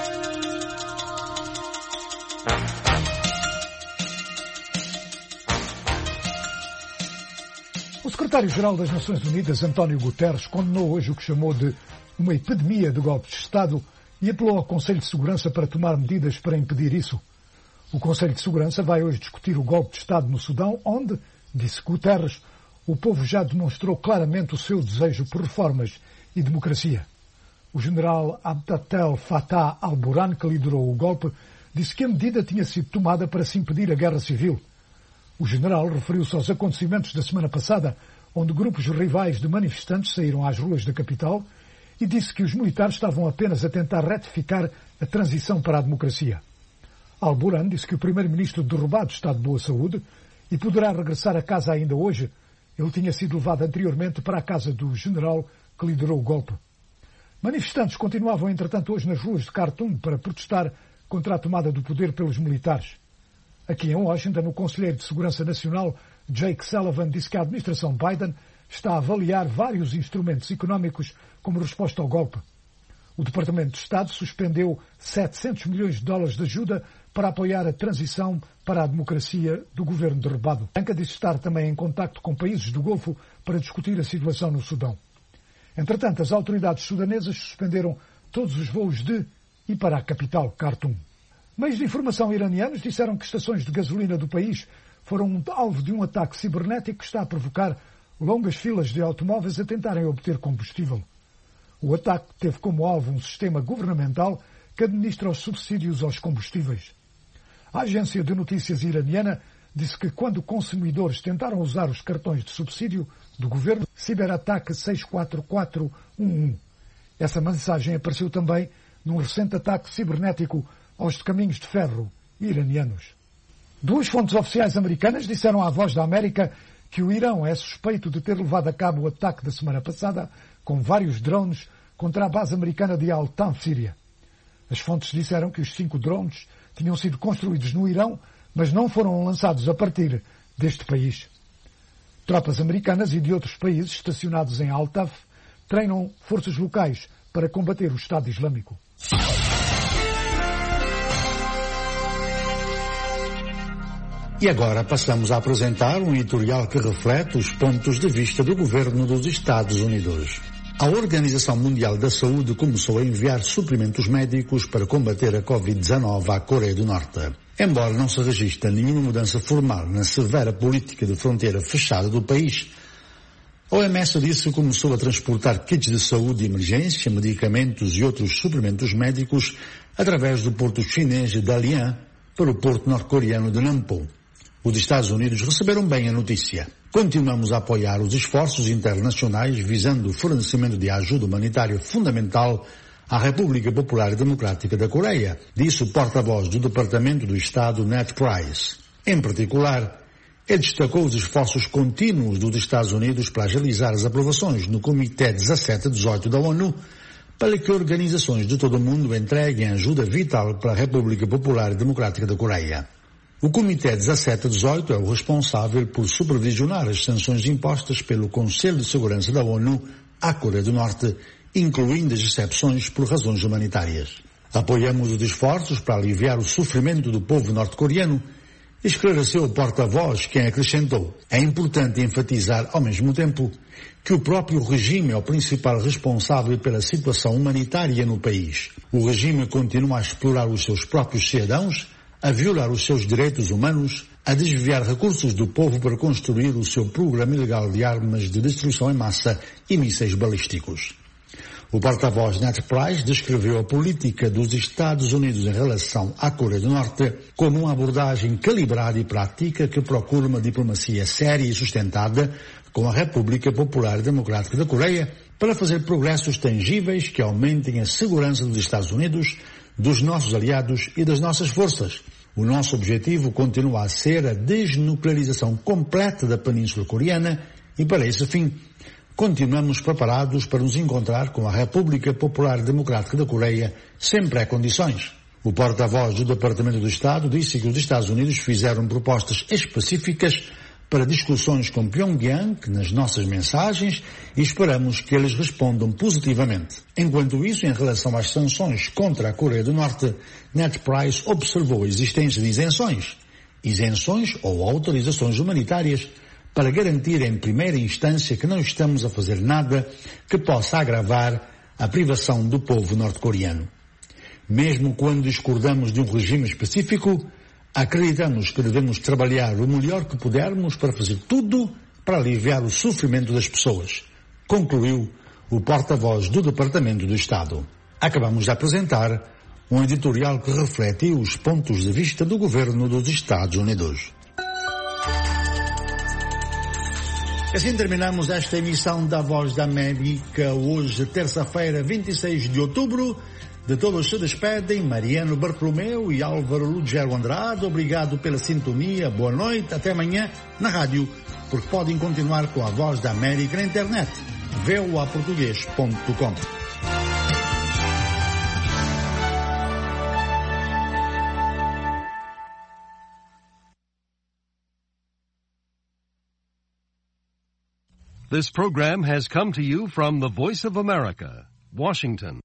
O secretário-geral das Nações Unidas, António Guterres, condenou hoje o que chamou de uma epidemia de golpe de Estado e apelou ao Conselho de Segurança para tomar medidas para impedir isso. O Conselho de Segurança vai hoje discutir o golpe de Estado no Sudão, onde, disse Guterres, o povo já demonstrou claramente o seu desejo por reformas e democracia. O general Abdel Fattah al-Burhan, que liderou o golpe, disse que a medida tinha sido tomada para se impedir a guerra civil. O general referiu-se aos acontecimentos da semana passada, onde grupos rivais de manifestantes saíram às ruas da capital e disse que os militares estavam apenas a tentar retificar a transição para a democracia. Al-Burhan disse que o primeiro-ministro derrubado está de boa saúde e poderá regressar a casa ainda hoje. Ele tinha sido levado anteriormente para a casa do general que liderou o golpe. Manifestantes continuavam, entretanto, hoje nas ruas de Khartoum para protestar contra a tomada do poder pelos militares. Aqui em Washington, o conselheiro de Segurança Nacional, Jake Sullivan, disse que a administração Biden está a avaliar vários instrumentos económicos como resposta ao golpe. O Departamento de Estado suspendeu $700 milhões de ajuda para apoiar a transição para a democracia do governo derrubado. A banca disse estar também em contacto com países do Golfo para discutir a situação no Sudão. Entretanto, as autoridades sudanesas suspenderam todos os voos de e para a capital, Khartoum. Meios de informação iranianos disseram que estações de gasolina do país foram alvo de um ataque cibernético que está a provocar longas filas de automóveis a tentarem obter combustível. O ataque teve como alvo um sistema governamental que administra os subsídios aos combustíveis. A agência de notícias iraniana disse que quando consumidores tentaram usar os cartões de subsídio do governo, ciberataque 64411. Essa mensagem apareceu também num recente ataque cibernético aos caminhos de ferro iranianos. Duas fontes oficiais americanas disseram à Voz da América que o Irão é suspeito de ter levado a cabo o ataque da semana passada com vários drones contra a base americana de Al-Tan, Síria. As fontes disseram que os 5 drones tinham sido construídos no Irão, mas não foram lançados a partir deste país. Tropas americanas e de outros países estacionados em Al-Taf treinam forças locais para combater o Estado Islâmico. E agora passamos a apresentar um editorial que reflete os pontos de vista do governo dos Estados Unidos. A Organização Mundial da Saúde começou a enviar suprimentos médicos para combater a Covid-19 à Coreia do Norte. Embora não se registre nenhuma mudança formal na severa política de fronteira fechada do país, a OMS disse que começou a transportar kits de saúde de emergência, medicamentos e outros suprimentos médicos através do porto chinês de Dalian para o porto norte-coreano de Nampo. Os Estados Unidos receberam bem a notícia. Continuamos a apoiar os esforços internacionais visando o fornecimento de ajuda humanitária fundamental à República Popular Democrática da Coreia, disse o porta-voz do Departamento do Estado, Ned Price. Em particular, ele destacou os esforços contínuos dos Estados Unidos para agilizar as aprovações no Comitê 1718 da ONU para que organizações de todo o mundo entreguem ajuda vital para a República Popular Democrática da Coreia. O Comitê 1718 é o responsável por supervisionar as sanções impostas pelo Conselho de Segurança da ONU à Coreia do Norte, incluindo as exceções por razões humanitárias. Apoiamos os esforços para aliviar o sofrimento do povo norte-coreano, esclareceu o porta-voz, quem acrescentou: é importante enfatizar ao mesmo tempo que o próprio regime é o principal responsável pela situação humanitária no país. O regime continua a explorar os seus próprios cidadãos, a violar os seus direitos humanos, a desviar recursos do povo para construir o seu programa ilegal de armas de destruição em massa e mísseis balísticos. O porta-voz Ned Price descreveu a política dos Estados Unidos em relação à Coreia do Norte como uma abordagem calibrada e prática que procura uma diplomacia séria e sustentada com a República Popular Democrática da Coreia para fazer progressos tangíveis que aumentem a segurança dos Estados Unidos, dos nossos aliados e das nossas forças. O nosso objetivo continua a ser a desnuclearização completa da Península Coreana e, para esse fim, continuamos preparados para nos encontrar com a República Popular Democrática da Coreia sem pré-condições. O porta-voz do Departamento do Estado disse que os Estados Unidos fizeram propostas específicas para discussões com Pyongyang nas nossas mensagens e esperamos que eles respondam positivamente. Enquanto isso, em relação às sanções contra a Coreia do Norte, Ned Price observou a existência de isenções ou autorizações humanitárias para garantir em primeira instância que não estamos a fazer nada que possa agravar a privação do povo norte-coreano. Mesmo quando discordamos de um regime específico, acreditamos que devemos trabalhar o melhor que pudermos para fazer tudo para aliviar o sofrimento das pessoas, concluiu o porta-voz do Departamento do Estado. Acabamos de apresentar um editorial que reflete os pontos de vista do governo dos Estados Unidos. Assim terminamos esta emissão da Voz da América, hoje, terça-feira, 26 de outubro. De todos se despedem Mariano Bartolomeu e Álvaro Lugero Andrade. Obrigado pela sintonia, boa noite, até amanhã na rádio, porque podem continuar com a Voz da América na internet, voaportugues.com. This program has come to you from the Voice of America, Washington.